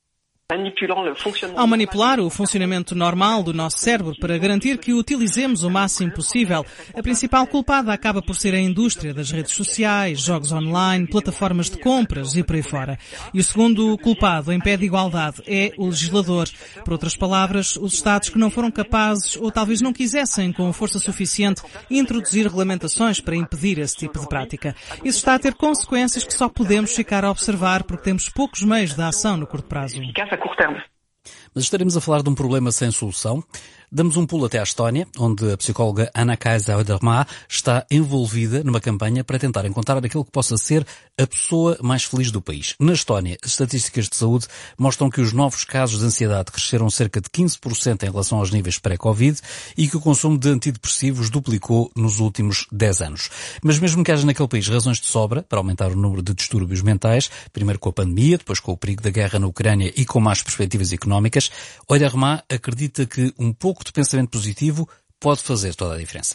T: Ao manipular o funcionamento normal do nosso cérebro para garantir que o utilizemos o máximo possível, a principal culpada acaba por ser a indústria das redes sociais, jogos online, plataformas de compras e por aí fora. E o segundo culpado, em pé de igualdade, é o legislador. Por outras palavras, os Estados que não foram capazes ou talvez não quisessem, com força suficiente, introduzir regulamentações para impedir esse tipo de prática. Isso está a ter consequências que só podemos ficar a observar porque temos poucos meios de ação no curto prazo.
D: Mas estaremos a falar de um problema sem solução. Damos um pulo até à Estónia, onde a psicóloga Anna-Kaisa Odermaa está envolvida numa campanha para tentar encontrar aquele que possa ser a pessoa mais feliz do país. Na Estónia, as estatísticas de saúde mostram que os novos casos de ansiedade cresceram cerca de quinze por cento em relação aos níveis pré-Covid e que o consumo de antidepressivos duplicou nos últimos dez anos. Mas mesmo que haja naquele país razões de sobra para aumentar o número de distúrbios mentais, primeiro com a pandemia, depois com o perigo da guerra na Ucrânia e com más perspectivas económicas, Odermaa acredita que um pouco de pensamento positivo pode fazer toda a diferença.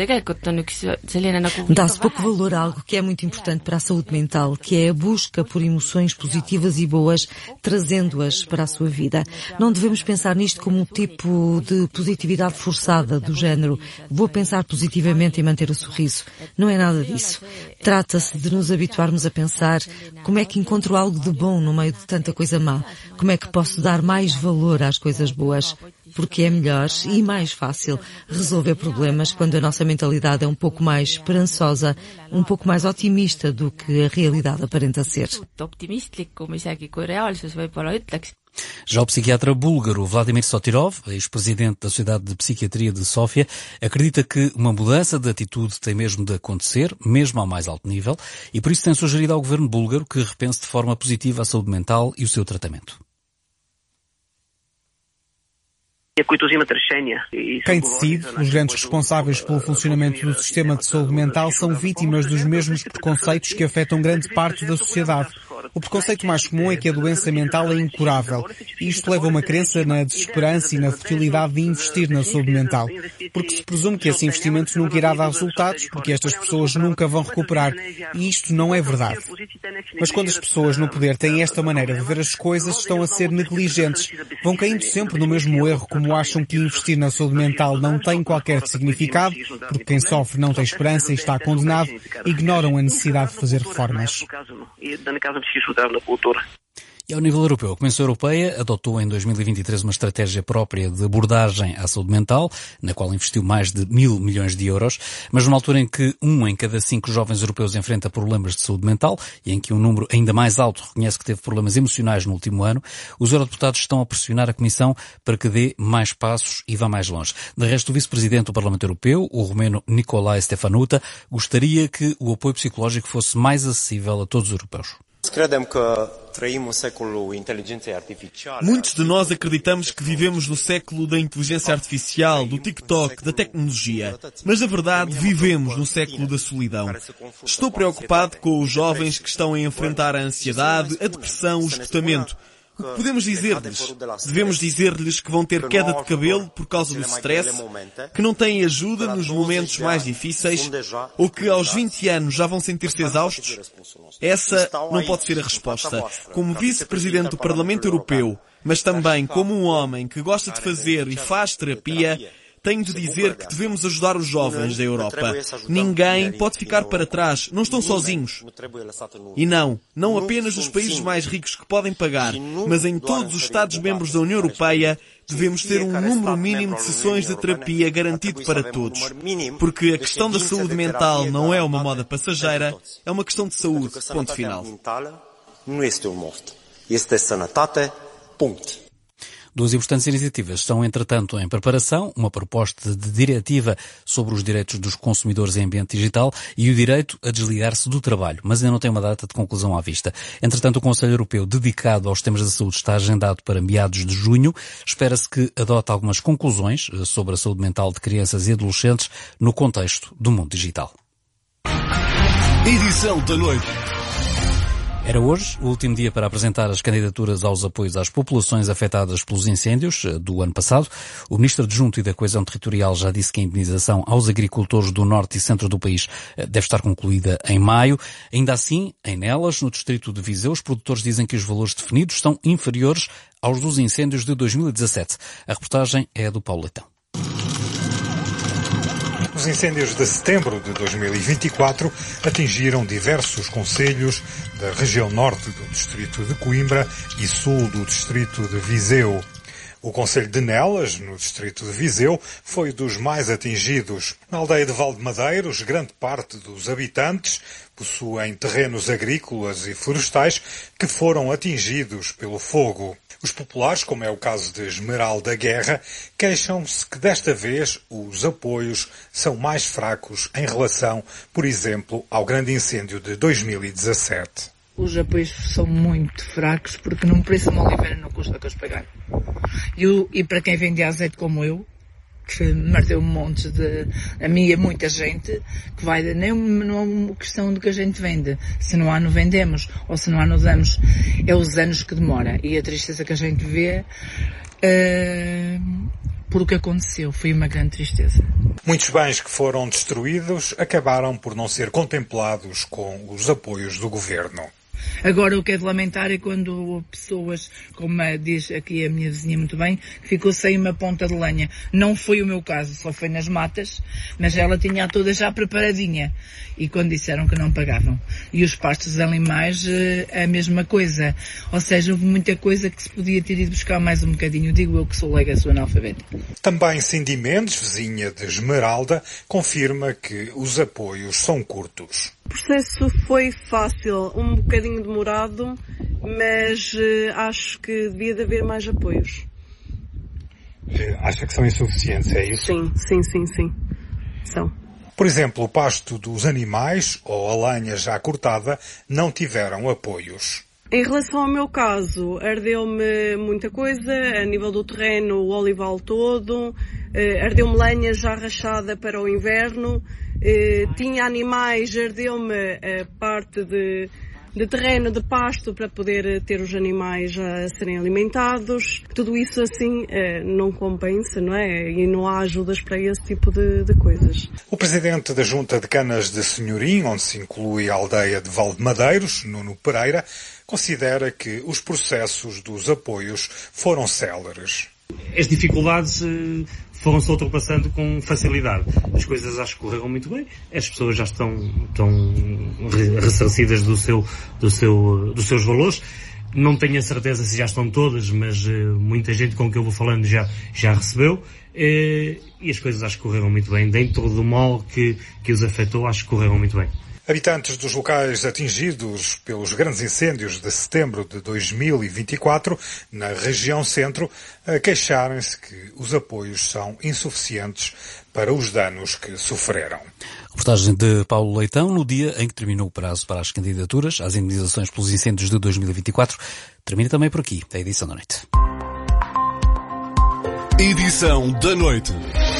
U: Dá-se pouco valor a algo que é muito importante para a saúde mental, que é a busca por emoções positivas e boas, trazendo-as para a sua vida. Não devemos pensar nisto como um tipo de positividade forçada, do género vou pensar positivamente e manter o sorriso. Não é nada disso. Trata-se de nos habituarmos a pensar como é que encontro algo de bom no meio de tanta coisa má, como é que posso dar mais valor às coisas boas. Porque é melhor e mais fácil resolver problemas quando a nossa mentalidade é um pouco mais esperançosa, um pouco mais otimista do que a realidade aparenta ser.
D: Já o psiquiatra búlgaro Vladimir Sotirov, ex-presidente da Sociedade de Psiquiatria de Sófia, acredita que uma mudança de atitude tem mesmo de acontecer, mesmo ao mais alto nível, e por isso tem sugerido ao governo búlgaro que repense de forma positiva a saúde mental e o seu tratamento.
V: Quem decide, os grandes responsáveis pelo funcionamento do sistema de saúde mental são vítimas dos mesmos preconceitos que afetam grande parte da sociedade. O preconceito mais comum é que a doença mental é incurável. E isto leva a uma crença na desesperança e na futilidade de investir na saúde mental. Porque se presume que esse investimento nunca irá dar resultados, porque estas pessoas nunca vão recuperar. E isto não é verdade. Mas quando as pessoas no poder têm esta maneira de ver as coisas, estão a ser negligentes. Vão caindo sempre no mesmo erro, como acham que investir na saúde mental não tem qualquer significado, porque quem sofre não tem esperança e está condenado, ignoram a necessidade de fazer reformas.
D: E ao nível europeu, a Comissão Europeia adotou em dois mil e vinte e três uma estratégia própria de abordagem à saúde mental, na qual investiu mais de mil milhões de euros, mas numa altura em que um em cada cinco jovens europeus enfrenta problemas de saúde mental e em que um número ainda mais alto reconhece que teve problemas emocionais no último ano, os eurodeputados estão a pressionar a Comissão para que dê mais passos e vá mais longe. De resto, o vice-presidente do Parlamento Europeu, o romeno Nicolae Stefanuta, gostaria que o apoio psicológico fosse mais acessível a todos os europeus.
E: Muitos de nós acreditamos que vivemos no século da inteligência artificial, do TikTok, da tecnologia. Mas, na verdade, vivemos no século da solidão. Estou preocupado com os jovens que estão a enfrentar a ansiedade, a depressão, o esgotamento. O que podemos dizer-lhes? Devemos dizer-lhes que vão ter queda de cabelo por causa do stress, que não têm ajuda nos momentos mais difíceis, ou que aos vinte anos já vão sentir-se exaustos? Essa não pode ser a resposta. Como vice-presidente do Parlamento Europeu, mas também como um homem que gosta de fazer e faz terapia, tenho de dizer que devemos ajudar os jovens da Europa. Ninguém pode ficar para trás. Não estão sozinhos. E não, não apenas os países mais ricos que podem pagar, mas em todos os Estados-membros da União Europeia, devemos ter um número mínimo de sessões de terapia garantido para todos. Porque a questão da saúde mental não é uma moda passageira, é uma questão de saúde. Ponto final.
F: Nu este o morte. Este sănătate. Punct.
D: Duas importantes iniciativas estão, entretanto, em preparação, uma proposta de diretiva sobre os direitos dos consumidores em ambiente digital e o direito a desligar-se do trabalho, mas ainda não tem uma data de conclusão à vista. Entretanto, o Conselho Europeu dedicado aos temas da saúde está agendado para meados de junho. Espera-se que adote algumas conclusões sobre a saúde mental de crianças e adolescentes no contexto do mundo digital.
B: Edição da noite.
D: Era hoje o último dia para apresentar as candidaturas aos apoios às populações afetadas pelos incêndios do ano passado. O Ministro Adjunto e da Coesão Territorial já disse que a indenização aos agricultores do norte e centro do país deve estar concluída em maio. Ainda assim, em Nelas, no distrito de Viseu, os produtores dizem que os valores definidos são inferiores aos dos incêndios de dois mil e dezassete. A reportagem é do Paulo Leitão.
W: Os incêndios de setembro de dois mil e vinte e quatro atingiram diversos concelhos da região norte do distrito de Coimbra e sul do distrito de Viseu. O concelho de Nelas, no distrito de Viseu, foi dos mais atingidos. Na aldeia de Valdemadeiros, grande parte dos habitantes possuem terrenos agrícolas e florestais que foram atingidos pelo fogo. Os populares, como é o caso de Esmeralda Guerra, queixam-se que desta vez os apoios são mais fracos em relação, por exemplo, ao grande incêndio de dois mil e dezassete.
X: Os apoios são muito fracos porque não preço uma oliveira não custa que eles pagar. E, o, e para quem vende azeite como eu, que mordeu um monte de... A mim e a muita gente, que vai... Nem não é uma questão de que a gente vende. Se não há, não vendemos. Ou se não há, não damos. É os anos que demora. E a tristeza que a gente vê... Uh, por o que aconteceu. Foi uma grande tristeza.
W: Muitos bens que foram destruídos acabaram por não ser contemplados com os apoios do governo.
X: Agora, o que é de lamentar é quando pessoas, como diz aqui a minha vizinha muito bem, ficou sem uma ponta de lenha. Não foi o meu caso, só foi nas matas, mas ela tinha toda já preparadinha. E quando disseram que não pagavam. E os pastos de animais, a mesma coisa. Ou seja, houve muita coisa que se podia ter ido buscar mais um bocadinho. Digo eu que sou leiga, sou analfabeta.
W: Também Cindy Mendes, vizinha de Esmeralda, confirma que os apoios são curtos.
Y: O processo foi fácil, um bocadinho demorado, mas uh, acho que devia de haver mais apoios.
W: Acha que são insuficientes, é isso?
Y: Sim, sim, sim, sim. São.
W: Por exemplo, o pasto dos animais ou a lenha já cortada não tiveram apoios.
Y: Em relação ao meu caso, ardeu-me muita coisa, a nível do terreno, o olival todo, uh, ardeu-me lenha já rachada para o inverno, uh, tinha animais, ardeu-me a parte de, de terreno, de pasto, para poder ter os animais a serem alimentados. Tudo isso assim uh, não compensa, não é? E não há ajudas para esse tipo de, de coisas.
W: O presidente da Junta de Canas de Senhorim, onde se inclui a aldeia de Valdemadeiros, Nuno Pereira, considera que os processos dos apoios foram céleres.
Z: As dificuldades foram-se ultrapassando com facilidade. As coisas acho que correram muito bem. As pessoas já estão, estão ressarcidas do seu, do seu, dos seus valores. não tenho a certeza se já estão todas, mas uh, muita gente com que eu vou falando já, já recebeu. Uh, e as coisas acho que correram muito bem. Dentro do mal que, que os afetou, acho que correram muito bem.
W: Habitantes dos locais atingidos pelos grandes incêndios de setembro de dois mil e vinte e quatro, na região centro, queixarem-se que os apoios são insuficientes para os danos que sofreram.
D: Reportagem de Paulo Leitão, no dia em que terminou o prazo para as candidaturas às indemnizações pelos incêndios de dois mil e vinte e quatro. Termina também por aqui a edição da noite.
B: Edição da noite.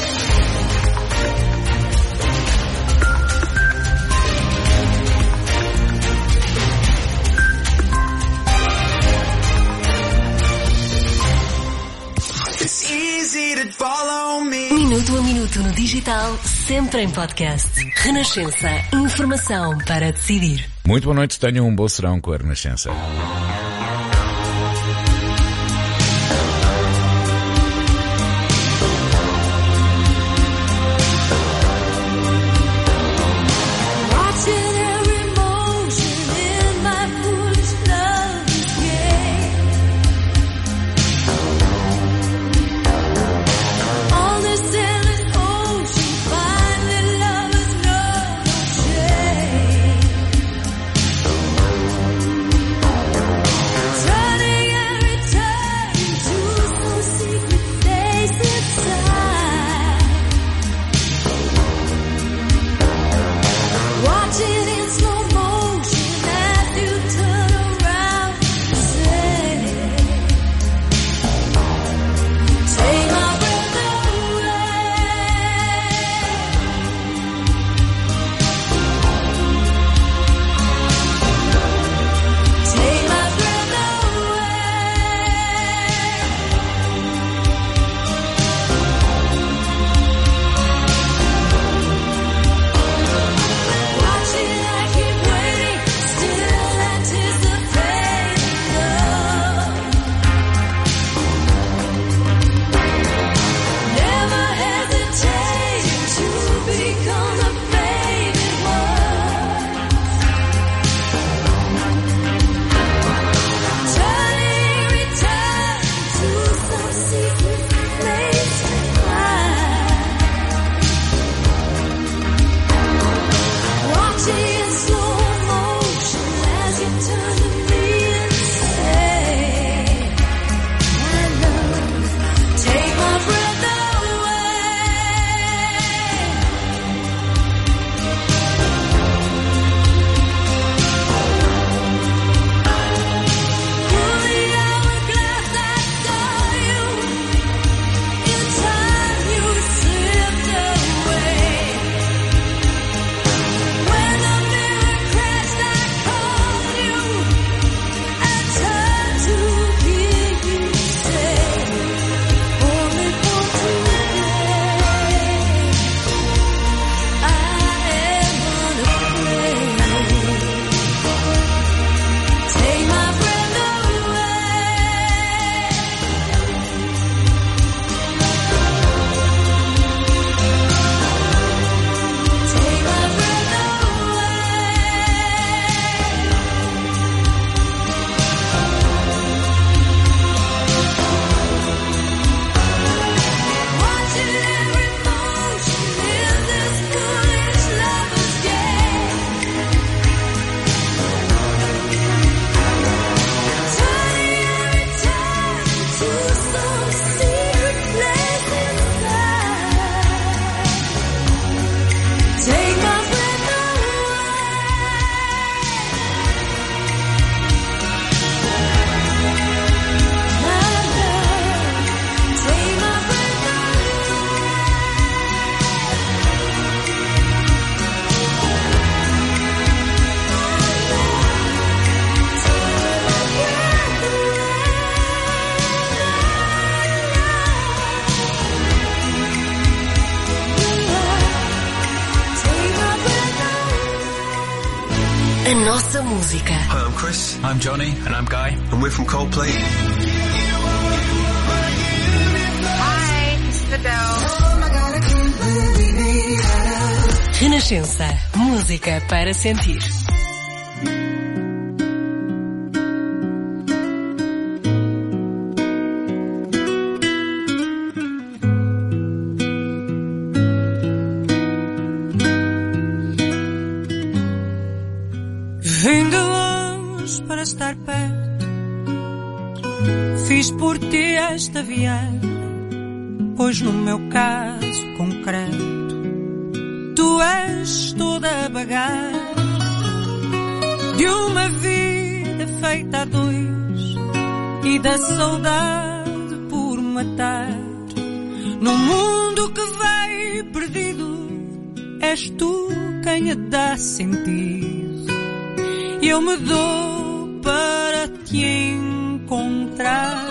C: Minuto a minuto no digital, sempre em podcast. Renascença. Informação para decidir.
A: Muito boa noite, tenham um bom serão com a Renascença.
C: A nossa música.
G: Hi, I'm Chris. I'm Johnny. And I'm Guy. And we're from Coldplay.
C: Hi, this is Adele. Renascença. Música para sentir.
H: Fiz por ti esta viagem, pois no meu caso concreto tu és toda a bagagem de uma vida feita a dois e da saudade por matar. No mundo que veio perdido, és tu quem a dá sentido, e eu me dou para te encontrar.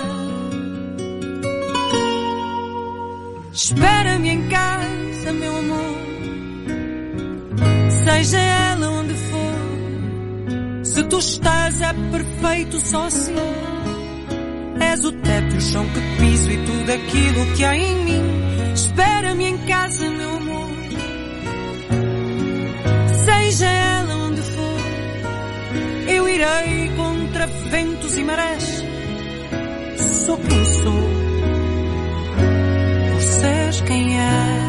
H: Espera-me em casa, meu amor, seja ela onde for. Se tu estás é perfeito só assim. És o teto, o chão que piso e tudo aquilo que há em mim. Espera-me em casa, meu amor, seja ela onde for. Eu irei contra ventos e marés. Sou quem sou, por seres quem és.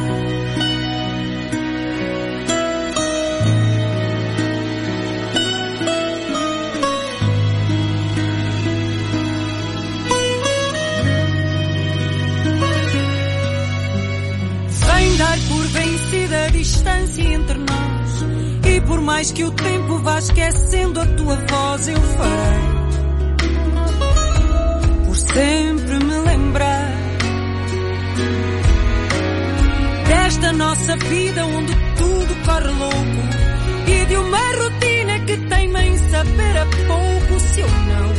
H: Dar por vencida a distância entre nós, e por mais que o tempo vá esquecendo a tua voz, eu farei por sempre me lembrar desta nossa vida onde tudo corre louco, e de uma rotina que teima em saber a pouco. Se eu não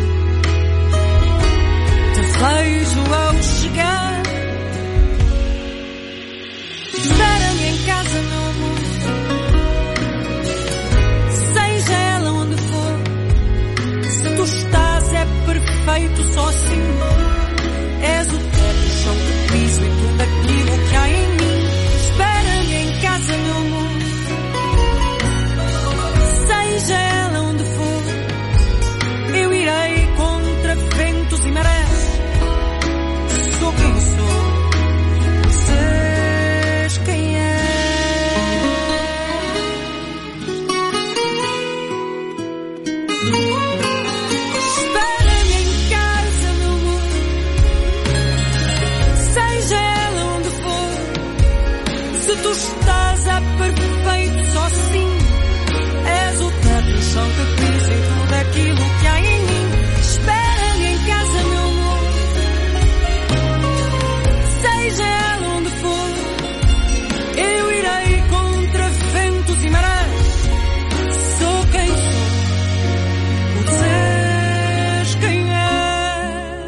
H: te vejo ao chegar, espera-me em casa, meu amor, seja ela onde for. Se tu estás é perfeito só assim. És o teto, o chão que piso e tudo aquilo que há em mim. Espera-me em casa, meu amor, seja ela onde for. Eu irei contra ventos e marés. Sou quem sou, você quem é. Espera-me em casa, meu amor, seja ela onde for. Se tu estás a perfeito só assim. És o teto, o chão que piso e tudo aquilo que há em mim. Espera-me em casa, meu amor, seja ela onde for. Eu irei contra ventos e marés. Sou quem sou, por seres quem é.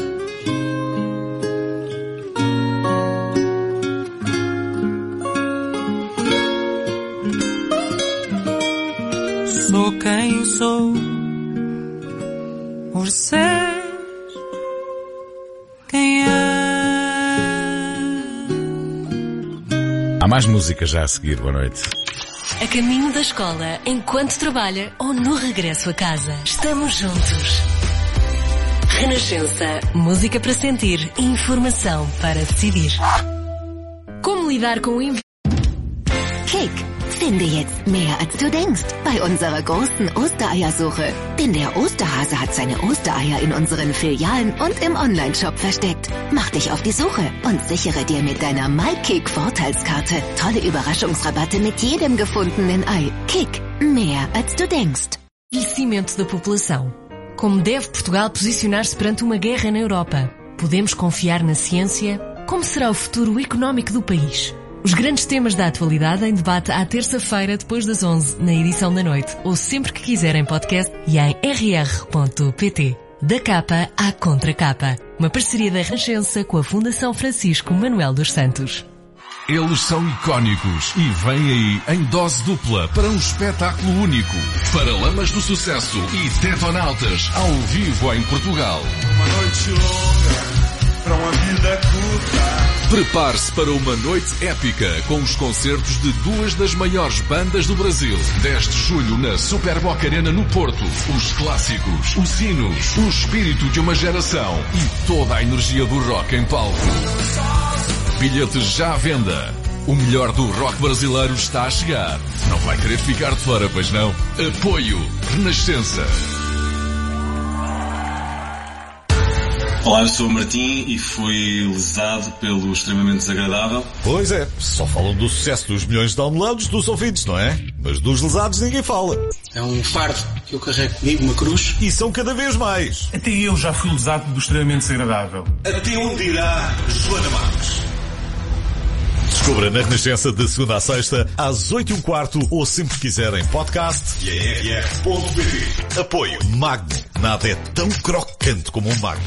H: Sou quem sou, por seres quem é.
A: Há mais música já a seguir. Boa noite.
C: A caminho da escola, enquanto trabalha ou no regresso a casa. Estamos juntos. Renascença. Música para sentir, informação para decidir. Como lidar com o inverno?
I: Kick. Finde jetzt mehr als du denkst bei unserer großen Ostereiersuche. Denn der Osterhase hat seine Ostereier in unseren Filialen und im Onlineshop versteckt. Mach dich auf die Suche und sichere dir mit deiner MyKick-Vorteilskarte tolle Überraschungsrabatte mit jedem gefundenen Ei. Kick. Mehr als du denkst.
C: Envelhecimento da população. Como deve Portugal posicionar-se perante uma guerra na Europa? Podemos confiar na ciência? Como será o futuro económico do país? Os grandes temas da atualidade em debate à terça-feira depois das onze, na edição da noite, ou sempre que quiserem podcast e em r r ponto p t. Da capa à contracapa. Uma parceria da Renascença com a Fundação Francisco Manuel dos Santos.
B: Eles são icónicos e vêm aí em dose dupla para um espetáculo único. Paralamas do Sucesso e Tetonautas ao vivo em Portugal.
J: Uma noite longa para uma vida curta.
B: Prepare-se para uma noite épica com os concertos de duas das maiores bandas do Brasil. dez de julho na Super Boca Arena no Porto. Os clássicos, os hinos, o espírito de uma geração e toda a energia do rock em palco. Bilhetes já à venda. O melhor do rock brasileiro está a chegar. Não vai querer ficar de fora, pois não? Apoio Renascença. Olá, eu sou o Martim e fui lesado pelo extremamente desagradável.
K: Pois é, só falam do sucesso dos milhões de downloads dos ouvintes, não é? Mas dos lesados ninguém fala.
L: É um fardo que eu carrego comigo, uma cruz.
K: E são cada vez mais.
M: Até eu já fui lesado do extremamente desagradável.
B: Até onde irá Joana Marques?
K: Descubra na Renascença de segunda a sexta, às oito e um quarto, ou sempre quiser em podcast
B: e em r r ponto p t.
K: Apoio Magno. Nada é tão crocante como um Magno.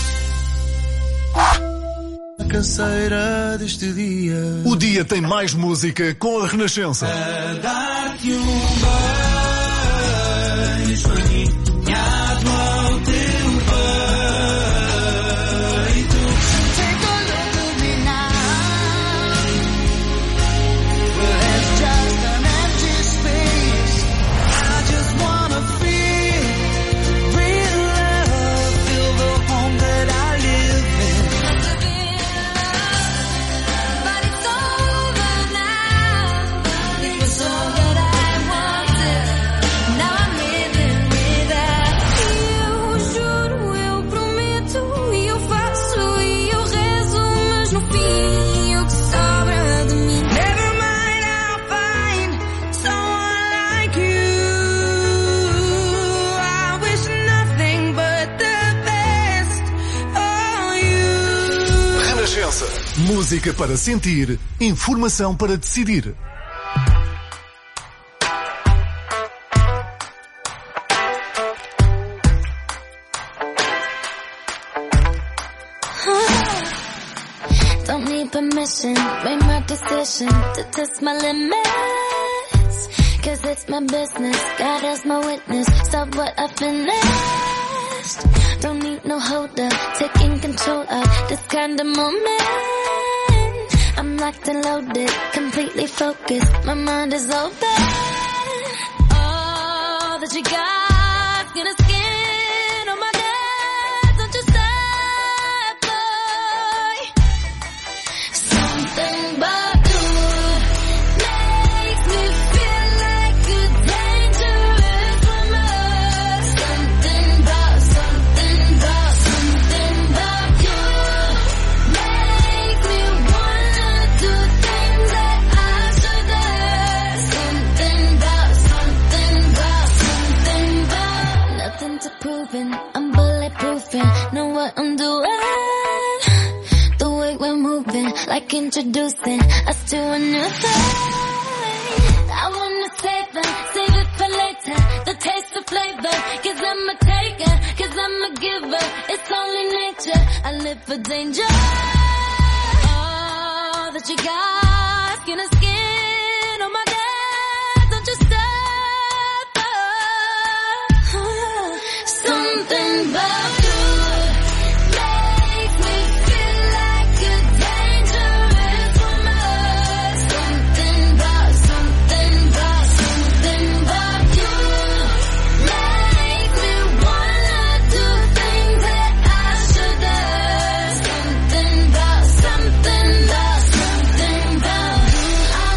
N: A canseira deste dia.
K: O dia tem mais música com a Renascença.
N: A dar-te um beijo aninhado ao teu peito. Take a look at me now. Well, it's just an empty space. I just wanna feel real love. Feel the home that I live in.
K: Música para sentir, informação para decidir.
O: Don't need permission, made my decision to test my limits. Cause it's my business, God as my witness, stop what I finished. Don't need no holder, taking control of this kind of moment. I'm locked and loaded, completely focused, my mind is open. All that you got, skin to skin on my neck, don't you stop, boy. Something about you makes me feel like a dangerous woman. Something about, something about, something about you makes me wanna do things that I shouldn't. Something about, something about, something about. Nothing to proving, I'm bulletproofing, know what I'm doing. The way we're moving, like introducing us to a new thing. I wanna save it, save it for later, the taste of flavor. Cause I'm a taker, cause I'm a giver, it's only nature, I live for danger. All that you got, skin to skin on my neck, don't you stop, oh. Something about you makes me feel like a dangerous woman. Something about, something about, something about you makes me wanna do things that I shouldn't. Something about, something about, something about you. I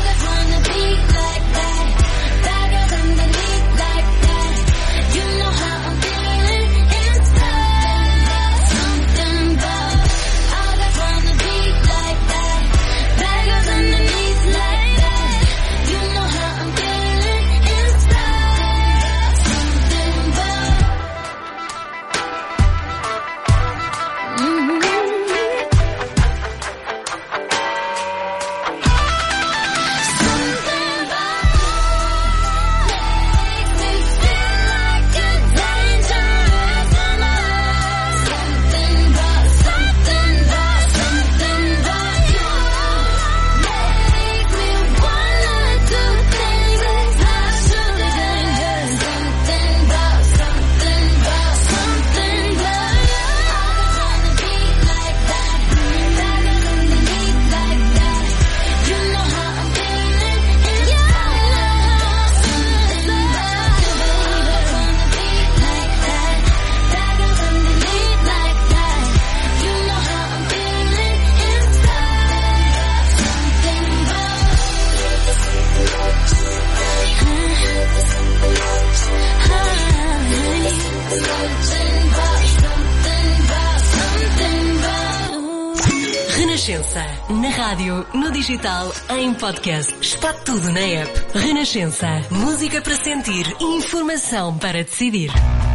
C: Renascença. Na rádio, no digital, em podcast. Está tudo na app. Renascença. Música para sentir e informação para decidir.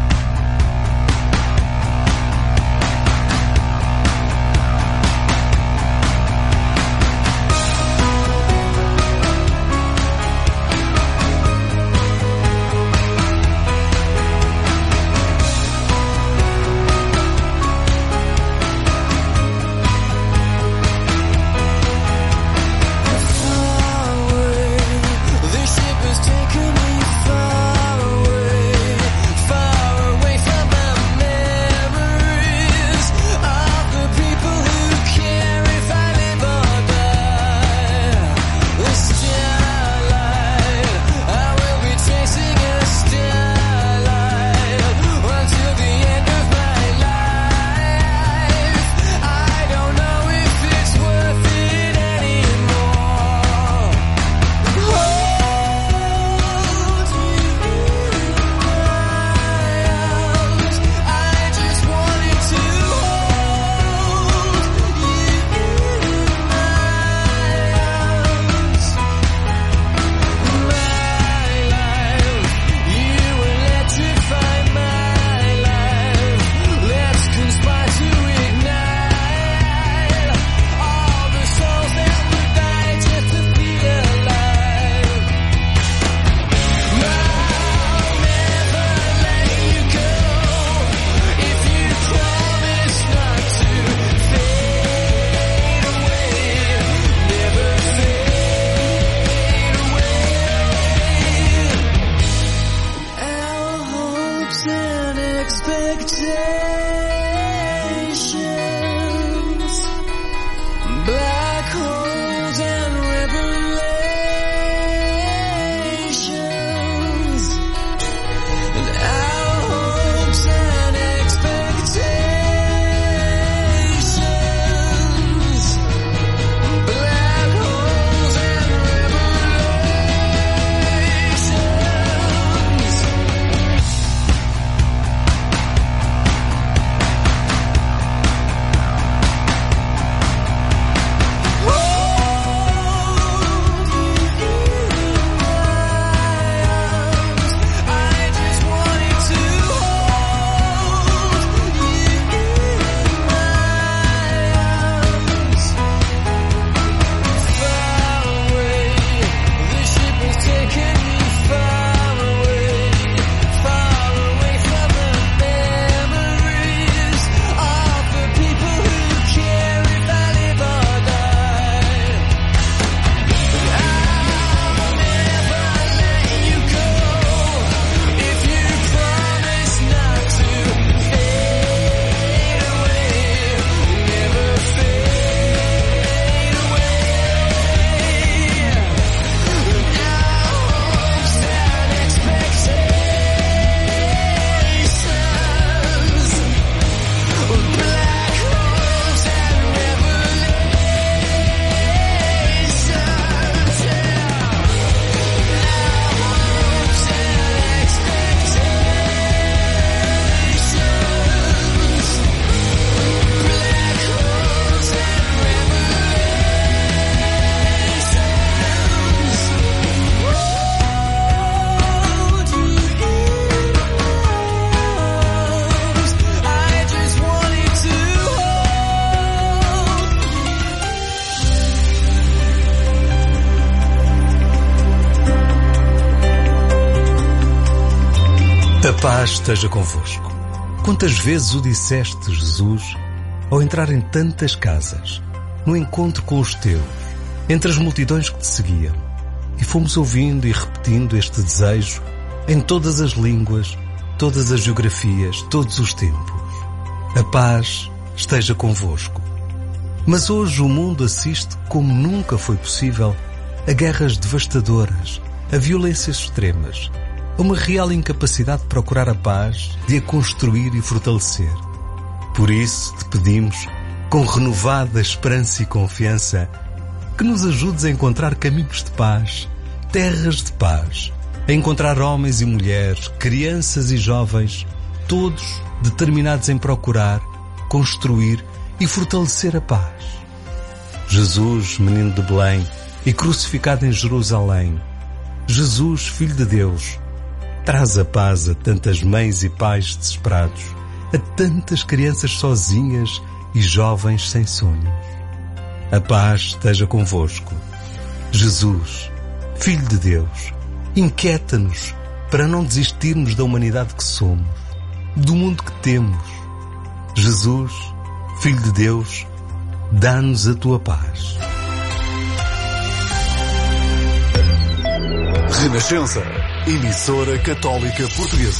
P: A paz esteja convosco. Quantas vezes o disseste, Jesus, ao entrar em tantas casas, no encontro com os teus, entre as multidões que te seguiam, e fomos ouvindo e repetindo este desejo em todas as línguas, todas as geografias, todos os tempos. A paz esteja convosco. Mas hoje o mundo assiste, como nunca foi possível, a guerras devastadoras, a violências extremas, a uma real incapacidade de procurar a paz, de a construir e fortalecer. Por isso te pedimos, com renovada esperança e confiança, que nos ajudes a encontrar caminhos de paz, terras de paz, a encontrar homens e mulheres, crianças e jovens, todos determinados em procurar, construir e fortalecer a paz. Jesus, menino de Belém e crucificado em Jerusalém. Jesus, Filho de Deus, traz a paz a tantas mães e pais desesperados, a tantas crianças sozinhas e jovens sem sonhos. A paz esteja convosco. Jesus, Filho de Deus, inquieta-nos para não desistirmos da humanidade que somos, do mundo que temos. Jesus, Filho de Deus, dá-nos a tua paz.
B: Renascença, emissora católica portuguesa.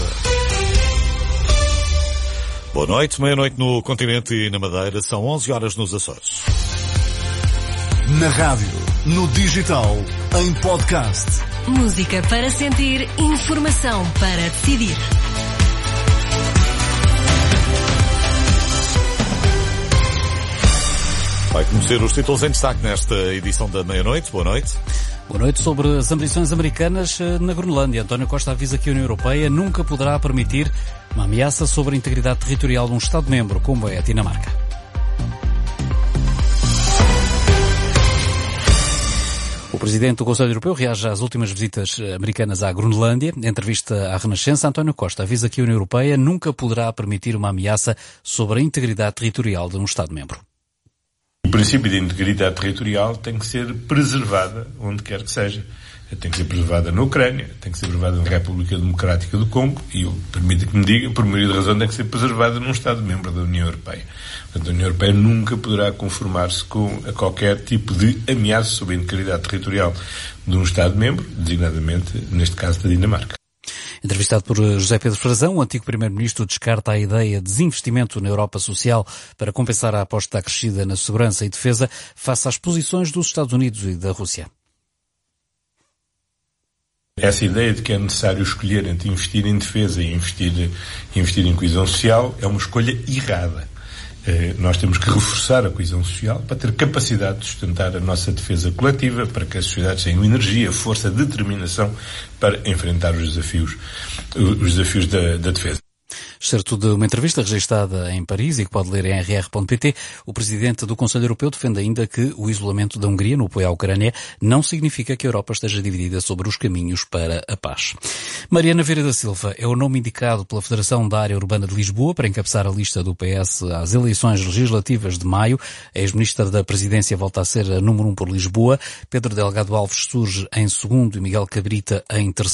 K: Boa noite, meia-noite no continente e na Madeira, são onze horas nos Açores.
B: Na rádio, no digital, em podcast.
C: Música para sentir, informação para decidir.
K: Vai conhecer os títulos em destaque nesta edição da meia-noite. Boa noite.
D: Boa noite. Sobre as ambições americanas na Groenlândia, António Costa avisa que a União Europeia nunca poderá permitir uma ameaça sobre a integridade territorial de um Estado-membro, como é a Dinamarca. O Presidente do Conselho Europeu reage às últimas visitas americanas à Groenlândia. Em entrevista à Renascença, António Costa avisa que a União Europeia nunca poderá permitir uma ameaça sobre a integridade territorial de um Estado-membro.
Q: O princípio de integridade territorial tem que ser preservada onde quer que seja. Tem que ser preservada na Ucrânia, tem que ser preservada na República Democrática do Congo e, eu permito que me diga, por maioria de razão, tem que ser preservada num Estado-membro da União Europeia. Portanto, a União Europeia nunca poderá conformar-se com a qualquer tipo de ameaça sobre a integridade territorial de um Estado-membro, designadamente, neste caso, da Dinamarca.
D: Entrevistado por José Pedro Frazão, o antigo Primeiro-Ministro descarta a ideia de desinvestimento na Europa social para compensar a aposta acrescida na segurança e defesa face às posições dos Estados Unidos e da Rússia.
Q: Essa ideia de que é necessário escolher entre investir em defesa e investir, investir em coesão social é uma escolha errada. Nós temos que reforçar a coesão social para ter capacidade de sustentar a nossa defesa coletiva, para que as sociedades tenham energia, força, determinação para enfrentar os desafios, os desafios da, da defesa.
D: Excerto de uma entrevista registada em Paris e que pode ler em r r ponto p t, o Presidente do Conselho Europeu defende ainda que o isolamento da Hungria no apoio à Ucrânia não significa que a Europa esteja dividida sobre os caminhos para a paz. Mariana Vieira da Silva é o nome indicado pela Federação da Área Urbana de Lisboa para encabeçar a lista do P S às eleições legislativas de maio. A ex-ministra da Presidência volta a ser a número um por Lisboa. Pedro Delgado Alves surge em segundo e Miguel Cabrita em terceiro.